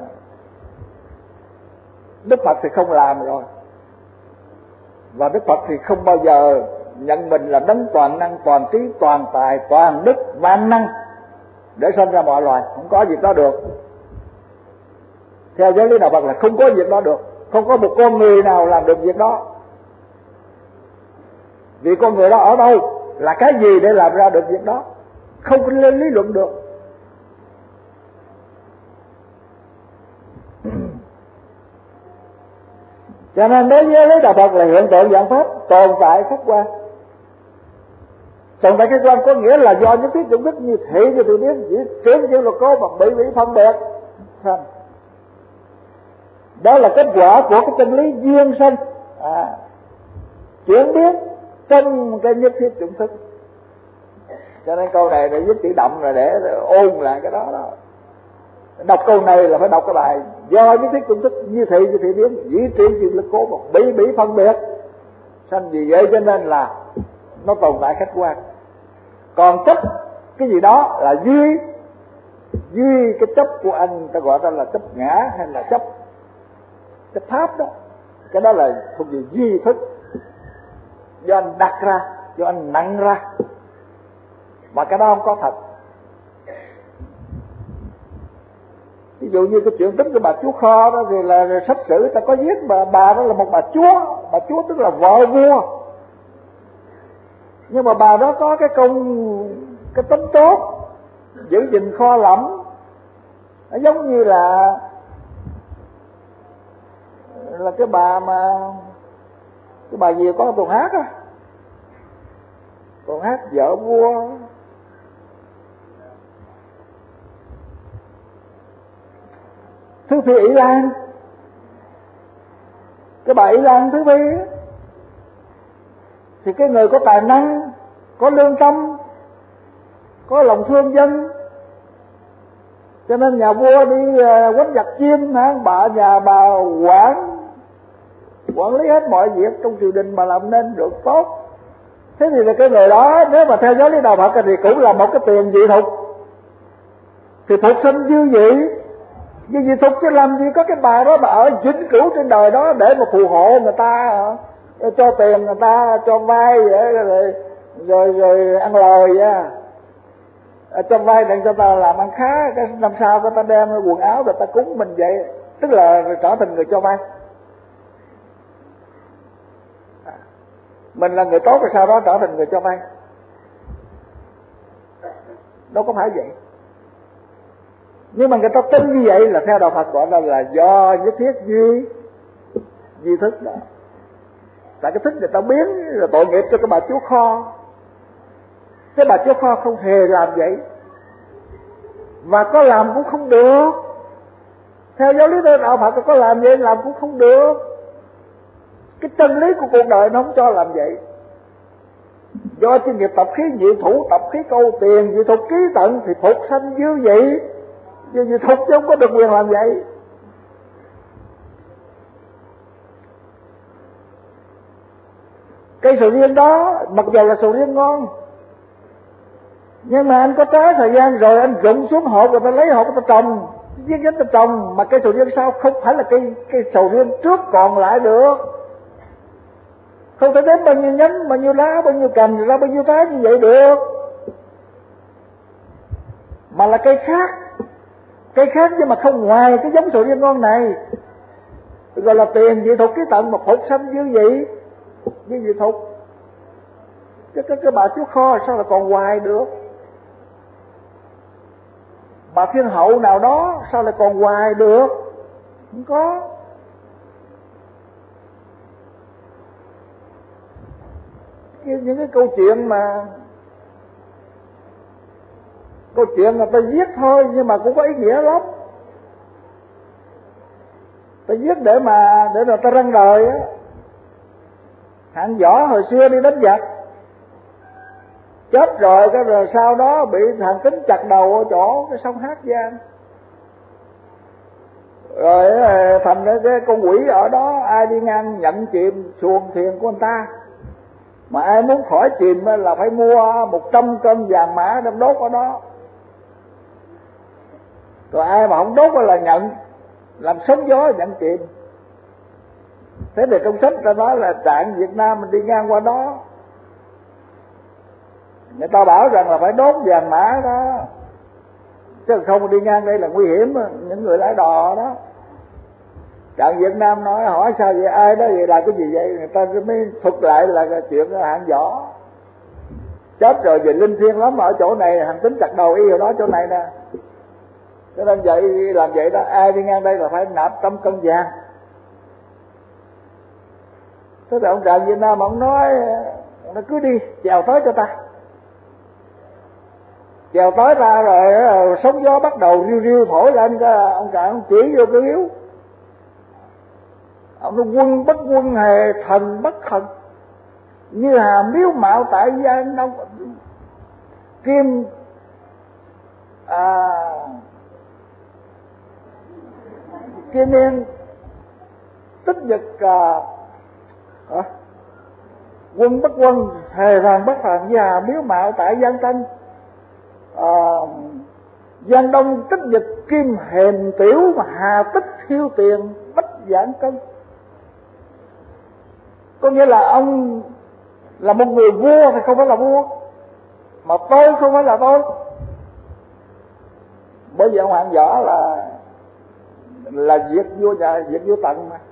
Đức Phật thì không làm rồi, và Đức Phật thì không bao giờ nhận mình là đấng toàn năng, toàn trí, toàn tài, toàn đức,万năng để sanh ra mọi loài. Không có việc đó được. Theo giáo lý đạo Phật là không có việc đó được. Không có một con người nào làm được việc đó. Vì con người đó ở đâu, là cái gì để làm ra được việc đó, không có lên lý luận được. Cho nên đối với lý đạo Phật là hiện tượng dạng pháp tồn tại khách quan. Tồn tại khách quan có nghĩa là do những thiết dụng thức như thị như tự biến chỉ chuyển chuyển luật cố và bị phân biệt. Đó là kết quả của cái chân lý duyên sanh, chuyển biến trong cái nhất thiết dụng thức. Cho nên câu này để viết chữ đậm là để ôn lại cái đó đó. Đọc câu này là phải đọc cái bài do nhất thiết dụng thức như thị như thị biến dĩ chuyển chuyển lực cố một bị phân biệt sanh. Vì vậy cho nên là nó tồn tại khách quan. Còn chấp cái gì đó là duy cái chấp của anh ta gọi ta là chấp ngã hay là chấp pháp đó, cái đó là thuộc về duy thức, do anh đặt ra, do anh nặng ra, mà cái đó không có thật. Ví dụ như cái chuyện tính của bà chúa Kho đó thì là sách sử ta có viết bà đó là một bà chúa tức là vợ vua. Nhưng mà bà đó có cái tính tốt, giữ gìn kho lẫm, nó giống như là cái bà gì có tuồng hát á, tuồng hát vợ vua. Thứ Phi Ỷ Lan, cái bà Ỷ Lan Thứ Phi thì cái người có tài năng, có lương tâm, có lòng thương dân, cho nên nhà vua đi quánh giặc chim nhà bà quản lý hết mọi việc trong triều đình mà làm nên được tốt. Thế thì là cái người đó nếu mà theo giáo lý đạo Phật thì cũng là một cái tiền dị thục, thì thục sinh dư dị thục, chứ làm gì có cái bà đó mà ở vĩnh cửu trên đời đó để mà phù hộ người ta, cho tiền người ta, cho vay rồi ăn lời cho vay để cho ta làm ăn khá, cái năm sau người ta đem quần áo rồi ta cúng mình vậy, tức là trở thành người cho vay. Mình là người tốt rồi sau đó trở thành người cho vay, đâu có phải vậy. Nhưng mà người ta tin như vậy là theo đạo Phật gọi là do nhất thiết duy thức đó. Tại cái thức người ta biến là tội nghiệp cho cái bà chúa Kho. Cái bà chúa Kho không hề làm vậy, và có làm cũng không được. Theo giáo lý đạo Phật có làm vậy làm cũng không được. Cái chân lý của cuộc đời nó không cho làm vậy. Do chuyên nghiệp tập khí nhị thủ, tập khí câu tiền, dị thục ký tận thì phục sanh dư vị. Dị thục chứ không có được quyền làm vậy. Cây sầu riêng đó mặc dù là sầu riêng ngon, nhưng mà anh có trái thời gian rồi anh rụng xuống hộp rồi ta lấy hộp ta trồng, giết ta trồng, mà cây sầu riêng sao không phải là cây sầu riêng trước còn lại được. Không thể đến bao nhiêu nhánh, bao nhiêu lá, bao nhiêu cành ra bao nhiêu trái như vậy được, mà là cây khác nhưng mà không ngoài cái giống sầu riêng ngon này, gọi là tiền dị thục ký tận mà phục sanh dư vị với dị thục. Cái bà chúa Kho sao là còn hoài được? Bà thiên hậu nào đó sao lại còn hoài được? Không có. Những cái câu chuyện người ta viết thôi nhưng mà cũng có ý nghĩa lắm. Ta viết để mà ta răng đời á. Hạng Võ hồi xưa đi đánh giặc, chết rồi cái rồi sau đó bị thằng Kính chặt đầu ở chỗ cái sông Hát Giang. Rồi thành cái con quỷ ở đó ai đi ngang nhận chìm xuồng thuyền của anh ta. Mà ai muốn khỏi chìm là phải mua 100 cân vàng mã đem đốt ở đó. Rồi ai mà không đốt là nhận, làm sóng gió nhận chìm. Thế thì trong sách ta nói là trạng Việt Nam mình đi ngang qua đó, người ta bảo rằng là phải đốt vàng mã đó, chứ không đi ngang đây là nguy hiểm. Những người lái đò đó, trạng Việt Nam nói hỏi sao vậy, ai đó vậy là cái gì vậy, người ta mới thuật lại là chuyện hạng võ chết rồi về linh thiêng lắm, ở chỗ này thằng Tính chặt đầu y rồi đó, chỗ này nè. Cho nên vậy làm vậy đó, ai đi ngang đây là phải nạp 100 cân vàng. Thế thì ông trạng Việt Nam ông nói nó cứ đi chèo tới cho ta. Chèo tới ra rồi sóng gió bắt đầu riu riu thổi lên, cái ông trạng chỉ vô cái yếu. Ông nói quân bất quân hề, thần bất thần, như hà miếu mạo tại gian đâu kim kim niên tích nhật quân bất quân hề, thần bất thần, như hà miếu mạo tại gian tân Giang Đông tích nhật kim hèm tiểu, mà hà tích thiêu tiền bách giảng cân. Có nghĩa là ông là một người vua thì không phải là vua, mà tôi không phải là tôi. Bởi vì ông hạng võ là diệt vua nhà, diệt vua Tần mà,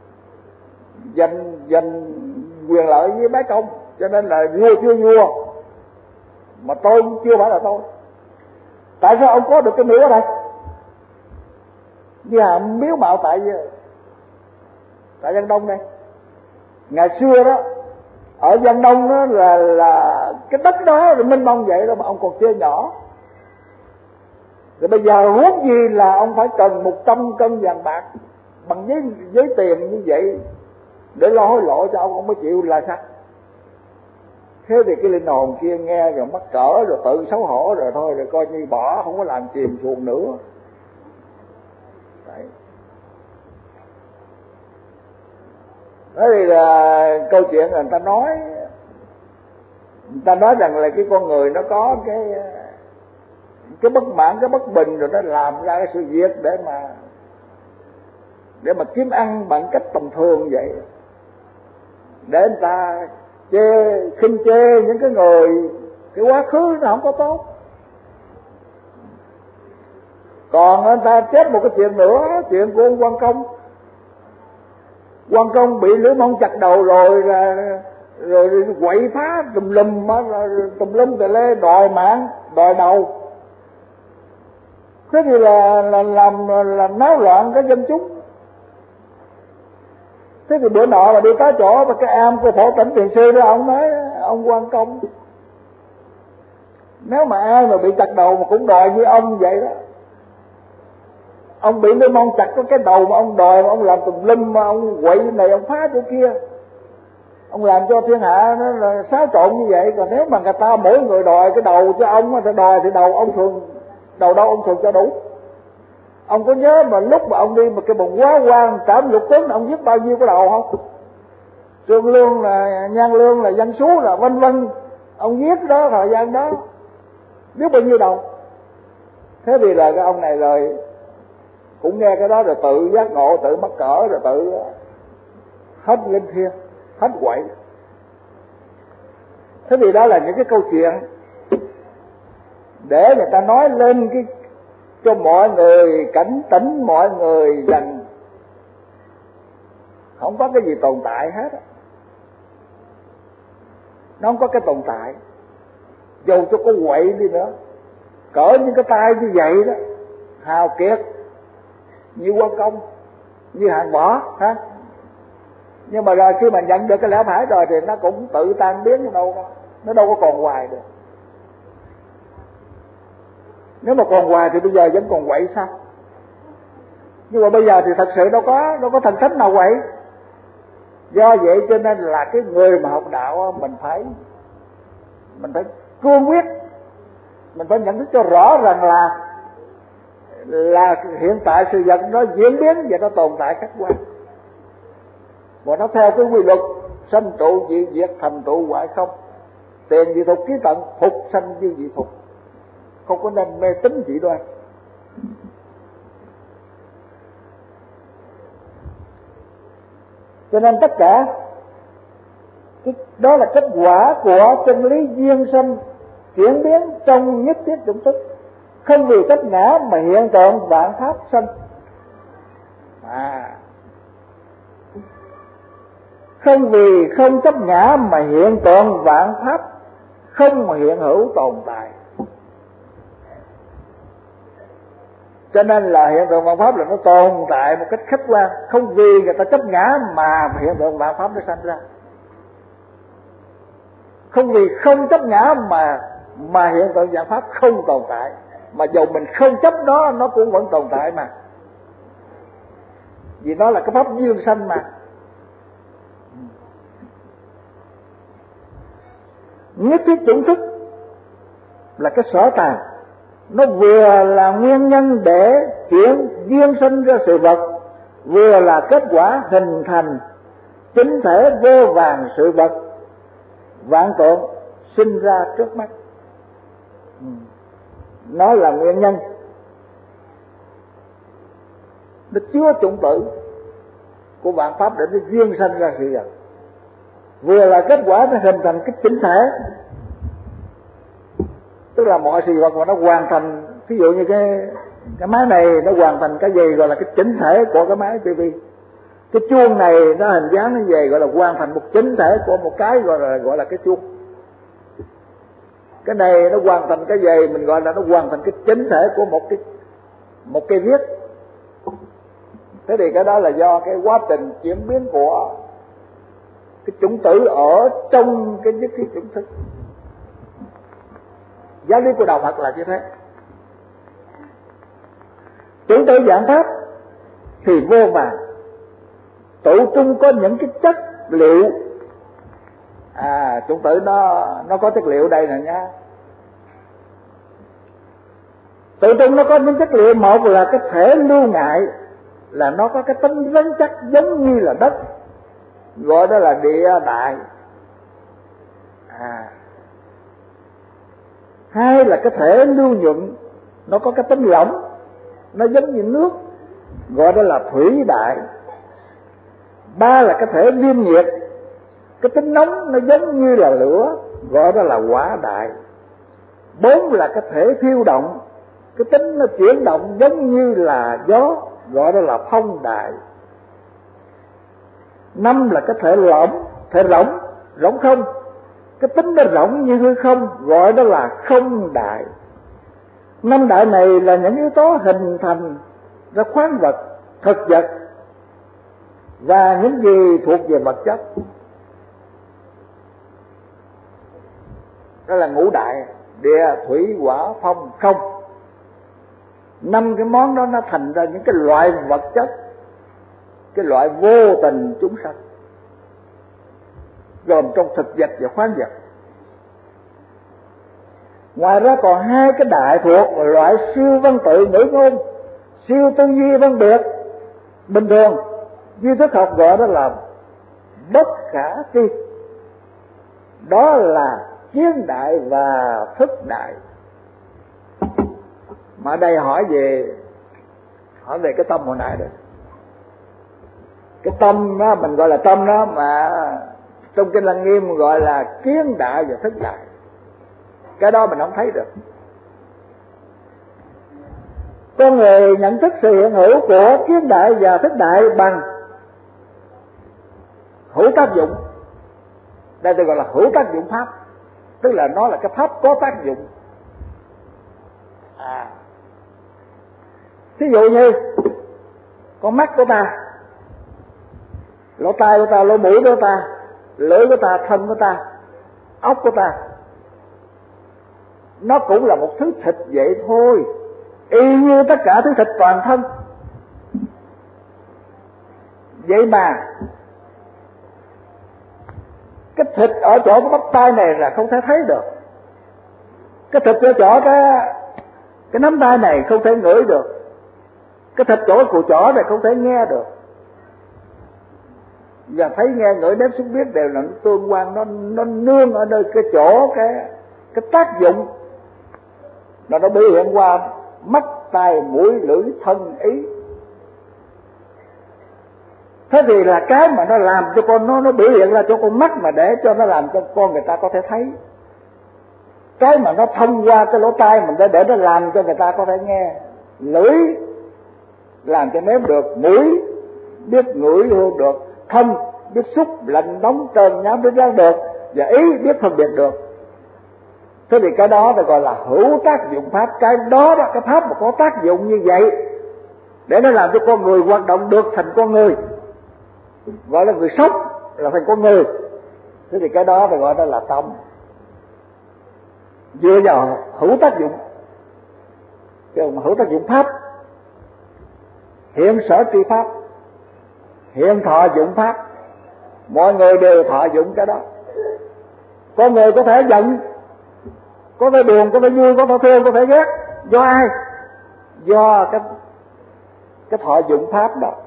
giành quyền lợi với bái công, cho nên là vua chưa vua, mà tôi chưa phải là tôi. Tại sao ông có được cái miếu ở đây? Nhà miếu mạo tại Giang Đông đây. Ngày xưa đó ở Giang Đông đó là cái đất đó rồi mênh mông vậy đó, mà ông còn chơi nhỏ. Rồi bây giờ huống gì là ông phải cần 100 cân vàng bạc bằng giấy tiền như vậy để lo hối lộ cho ông mới chịu là sao? Thế thì cái linh hồn kia nghe rồi mắc cỡ rồi tự xấu hổ rồi thôi, rồi coi như bỏ, không có làm chìm xuồng nữa. Đấy. Đó thì là câu chuyện là người ta nói rằng là cái con người nó có cái bất mãn, cái bất bình, rồi nó làm ra cái sự việc để mà kiếm ăn bằng cách tầm thường vậy, để người ta khinh chê những cái người cái quá khứ nó không có tốt. Còn người ta chết một cái chuyện nữa, chuyện của ông Quan Công. Quan Công bị lưỡi mông chặt đầu rồi quậy phá tùm lum tè lê, đòi mạng đòi đầu. Thế thì là làm náo loạn cái dân chúng. Thế thì bữa nọ là đi tới chỗ và cái am của Phổ Tỉnh Thiền Sư đó, ông nói ông Quan Công, nếu mà ai mà bị chặt đầu mà cũng đòi như ông vậy đó, ông bị lưỡi mông chặt có cái đầu mà ông đòi, mà ông làm tùm lum, mà ông quậy này ông phá chỗ kia, ông làm cho thiên hạ nó là xáo trộn như vậy. Còn nếu mà người ta mỗi người đòi cái đầu cho ông thì đòi thì đầu ông thường đầu đâu ông thường cho đủ. Ông có nhớ mà lúc mà ông đi mà cái bụng quá quan Trảm Lục Tuấn, ông giết bao nhiêu cái đầu không? Trương Lương là Nhan Lương là Văn Sú là vân vân, ông giết đó thời gian đó biết bao nhiêu đầu. Thế thì là cái ông này rồi cũng nghe cái đó rồi tự giác ngộ, tự mắc cỡ, rồi tự hết linh thiêng, hết quậy. Thế thì đó là những cái câu chuyện để người ta nói lên cho mọi người, cảnh tỉnh mọi người rằng không có cái gì tồn tại hết á. Nó không có cái tồn tại, dù cho có quậy đi nữa, cỡ những cái tay như vậy đó, hào kiệt như Quan Công, như Hạng Võ ha. Nhưng mà rồi khi mà nhận được cái lẽ phải rồi thì nó cũng tự tan biến, nó đâu có còn hoài được. Nếu mà còn hoài thì bây giờ vẫn còn quậy sao? Nhưng mà bây giờ thì thật sự đâu có thần thánh nào quậy. Do vậy cho nên là cái người mà học đạo mình phải cương quyết, mình phải nhận thức cho rõ rằng là hiện tại sự vật nó diễn biến và nó tồn tại khách quan, và nó theo cái quy luật sanh trụ dị diệt, thành trụ hoại không, tiền dị thục ký tận, phục sanh như dị thục. Không có nên mê tín dị đoan. Cho nên tất cả đó là kết quả của chân lý duyên sanh chuyển biến trong nhất thiết chủng thức. Không vì chấp ngã mà hiện tượng vạn pháp sanh. Không vì không chấp ngã mà hiện tượng vạn pháp không mà hiện hữu tồn tại. Cho nên là hiện tượng vạn pháp là nó tồn tại một cách khách quan. Không vì người ta chấp ngã mà hiện tượng vạn pháp nó sanh ra. Không vì không chấp ngã mà hiện tượng vạn pháp không tồn tại. Mà dù mình không chấp nó cũng vẫn tồn tại mà. Vì nó là cái pháp duyên sanh mà. Nhất thiết chủng thức là cái sở tàng. Nó vừa là nguyên nhân để chuyển duyên sinh ra sự vật, vừa là kết quả hình thành chính thể vô vàn sự vật vạn tượng sinh ra trước mắt. Nó là nguyên nhân, nó chứa chủng tử của vạn pháp để nó duyên sinh ra sự vật, vừa là kết quả nó hình thành cái chính thể. Tức là mọi sự vật mà nó hoàn thành, ví dụ như cái máy này nó hoàn thành cái gì gọi là cái chính thể của cái máy TV. Cái chuông này nó hình dáng như vậy gọi là hoàn thành một chính thể của một cái gọi là cái chuông. Cái này nó hoàn thành cái gì mình gọi là nó hoàn thành cái chính thể của một cây viết. Thế thì cái đó là do cái quá trình chuyển biến của cái chủng tử ở trong cái nhất thiết chủng thức. Giáo lý của đạo Phật là như thế. Chủng tử vạn pháp thì vô vàn, tụ trung có những cái chất liệu. Chủng tử nó có chất liệu đây nè nhá. Tụ trung nó có những chất liệu. Một là cái thể lưu ngại, là nó có cái tính rắn chắc giống như là đất, gọi đó là địa đại. Hai là cái thể lưu nhuận, nó có cái tính lỏng, nó giống như nước, gọi đó là thủy đại. Ba là cái thể liêm nhiệt, cái tính nóng nó giống như là lửa, gọi đó là hỏa đại. Bốn là cái thể phiêu động, cái tính nó chuyển động giống như là gió, gọi đó là phong đại. Năm là cái thể rỗng không, cái tính nó rỗng như hư không, gọi đó là không đại. Năm đại này là những yếu tố hình thành ra khoáng vật, thực vật và những gì thuộc về vật chất. Đó là ngũ đại: địa, thủy, hỏa, phong, không. Năm cái món đó nó thành ra những cái loại vật chất, cái loại vô tình chúng sanh, gồm trong thực vật và khoáng vật. Ngoài ra còn hai cái đại thuộc loại siêu văn tự ngữ ngôn, siêu tư duy văn biệt. Bình thường duy thức học gọi đó là bất khả tri. Đó là kiến đại và thức đại. Mà ở đây hỏi về cái tâm hồi nãy đó. Cái tâm đó mình gọi là tâm đó, mà trong Kinh Lăng Nghiêm gọi là kiến đại và thức đại. Cái đó mình không thấy được. Con người nhận thức sự hiện hữu của kiến đại và thức đại bằng hữu tác dụng. Đây tôi gọi là hữu tác dụng pháp, tức là nó là cái pháp có tác dụng. Ví dụ như con mắt của ta, lỗ tai của ta, lỗ mũi của ta, lưỡi của ta, thân của ta, óc của ta, nó cũng là một thứ thịt vậy thôi, y như tất cả thứ thịt toàn thân. Vậy mà cái thịt ở chỗ cái bắp tay này là không thể thấy được, cái thịt ở chỗ cái nắm tay này không thể ngửi được, cái thịt chỗ cùi chỏ này không thể nghe được. và thấy nghe ngửi nếm xúc biết đều là nó tương quan, nó nương ở nơi cái chỗ cái tác dụng nó biểu hiện qua mắt, tai, mũi, lưỡi, thân, ý. Thế thì là cái mà nó làm cho con nó biểu hiện ra cho con mắt, mà để cho nó làm cho con người ta có thể thấy. Cái mà nó thông qua cái lỗ tai mình để nó làm cho người ta có thể nghe. Lưỡi làm cho nếm được, mũi biết ngửi hương được, thân biết xúc lạnh nóng trơn nhám biết rang được, và ý biết phân biệt được. Thế thì cái đó gọi là hữu tác dụng pháp. Cái đó cái pháp mà có tác dụng như vậy để nó làm cho con người hoạt động được thành con người, gọi là người sống, là thành con người. Thế thì cái đó gọi đó là tâm, dựa vào hữu tác dụng. Cái hữu tác dụng pháp, hiện sở tri pháp, hiện thọ dụng pháp, mọi người đều thọ dụng cái đó. Con người có thể giận, có thể buồn, có thể vui, có thể thương, có thể ghét. Do ai? Do cái thọ dụng pháp đó.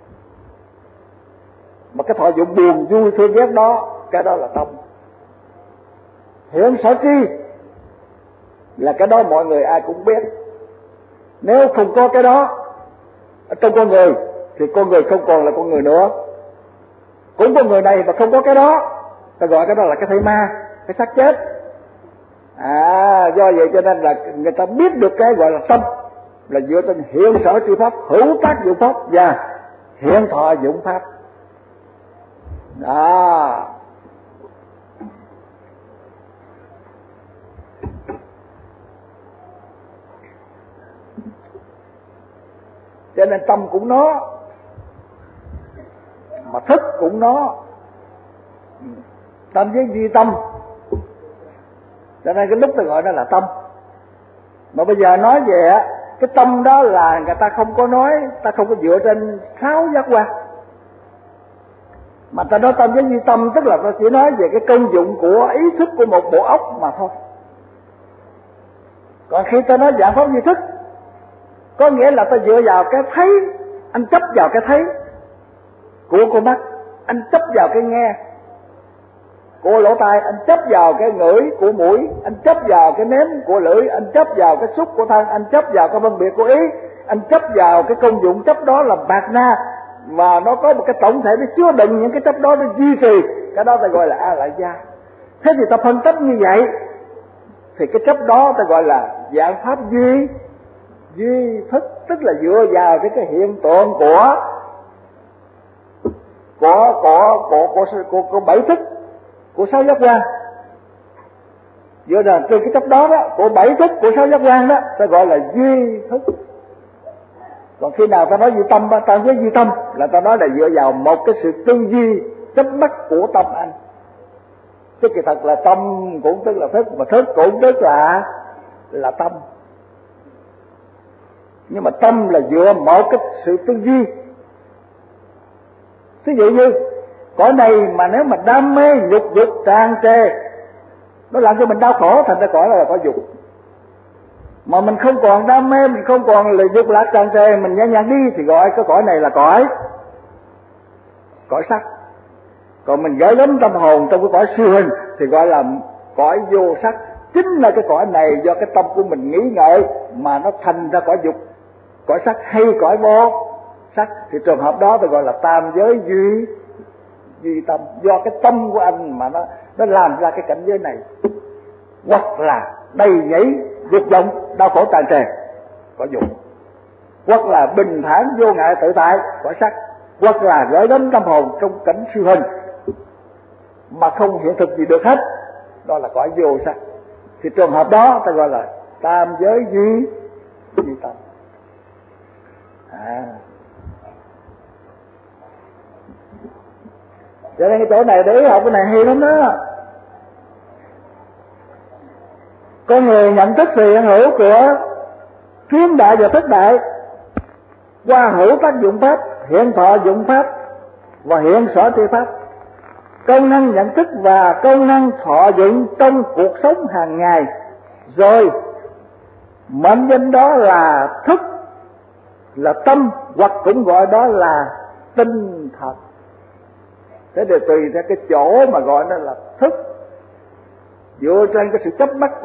Mà cái thọ dụng buồn, vui, thương, ghét đó, cái đó là tâm. Hiện sở tri là cái đó mọi người ai cũng biết. Nếu không có cái đó ở trong con người thì con người không còn là con người nữa. Cũng con người này mà không có cái đó, ta gọi cái đó là cái thể ma, cái xác chết. Do vậy cho nên là người ta biết được cái gọi là tâm là dựa trên hiện sở tri pháp, hữu tác dụng pháp và hiện thọ dụng pháp. Đó. Cho nên tâm cũng nó, mà thức cũng nó. Tâm với duy tâm, cho nên cái lúc ta gọi nó là tâm. Mà bây giờ nói về cái tâm đó là người ta không có nói, ta không có dựa trên 6 giác quan, mà ta nói tâm với duy tâm, tức là ta chỉ nói về cái công dụng của ý thức của một bộ óc mà thôi. Còn khi ta nói dạng pháp duy thức, có nghĩa là ta dựa vào cái thấy, anh chấp vào cái thấy của con mắt, anh chấp vào cái nghe của lỗ tai, anh chấp vào cái ngửi của mũi, anh chấp vào cái nếm của lưỡi, anh chấp vào cái xúc của thân, anh chấp vào cái phân biệt của ý, anh chấp vào cái công dụng chấp đó là bạt na, mà nó có một cái tổng thể nó chứa đựng những cái chấp đó, nó duy trì cái đó ta gọi là a lại gia. Thế thì ta phân tích như vậy thì cái chấp đó ta gọi là dạng pháp duy thức, tức là dựa vào cái hiện tượng của bảy thức, của 6 giác quan. Dựa vào trên cái chấp đó của 7 thức của 6 giác quan đó ta gọi là duy thức. Còn khi nào ta nói duy tâm, ta với duy tâm là ta nói là dựa vào một cái sự tư duy chấp mắt của tâm anh. Chứ kỳ thật là tâm cũng tức là thức, mà thức cũng tức là tâm. Nhưng mà tâm là dựa một cái sự tư duy. Ví dụ như cõi này mà nếu mà đam mê nhục dục tràn trề, nó làm cho mình đau khổ, thành ra cõi là cõi dục. Mà mình không còn đam mê, mình không còn là dục lạc tràn trề, mình nhẹ nhàng đi thì gọi cái cõi này là cõi sắc. Còn mình gửi gắm tâm hồn trong cái cõi siêu hình thì gọi là cõi vô sắc. Chính là cái cõi này do cái tâm của mình nghĩ ngợi mà nó thành ra cõi dục, cõi sắc hay cõi vô sắc. Thì trường hợp đó tôi gọi là tam giới duy tâm, do cái tâm của anh mà nó làm ra cái cảnh giới này. Hoặc là đầy nhảy dục vọng đau khổ tràn trề, cõi dục. Hoặc là bình thản vô ngại tự tại, cõi sắc. Hoặc là gửi đến tâm hồn trong cảnh siêu hình mà không hiện thực gì được hết, đó là cõi vô sắc. Thì trường hợp đó ta gọi là tam giới duy tâm. Cho nên cái chỗ này để ý học cái này hay lắm đó. Con người nhận thức sự hiện hữu của kiến đại và thức đại qua hữu tác dụng pháp, hiện thọ dụng pháp và hiện sở tri pháp. Công năng nhận thức và công năng thọ dụng trong cuộc sống hàng ngày, rồi mệnh danh đó là thức, là tâm, hoặc cũng gọi đó là tinh thần. Thế thì tùy theo cái chỗ mà gọi nó là thức, dựa trên cái sự chấp mắc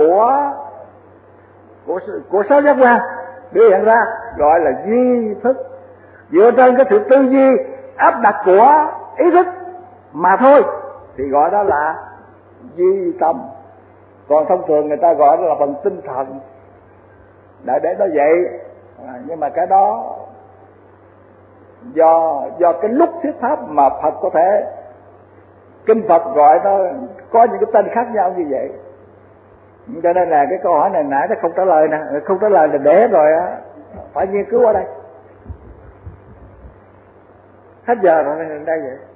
của sáu giác quan biểu hiện ra gọi là duy thức, dựa trên cái sự tư duy áp đặt của ý thức mà thôi thì gọi đó là duy tâm. Còn thông thường người ta gọi đó là phần tinh thần, để nó vậy. Nhưng mà cái đó do cái lúc thuyết pháp mà Phật có thể, kinh Phật gọi nó có những cái tên khác nhau như vậy. Cho nên là cái câu hỏi này nãy nó không trả lời nè, không trả lời là để rồi á, phải nghiên cứu ở đây. Hết giờ rồi đây vậy.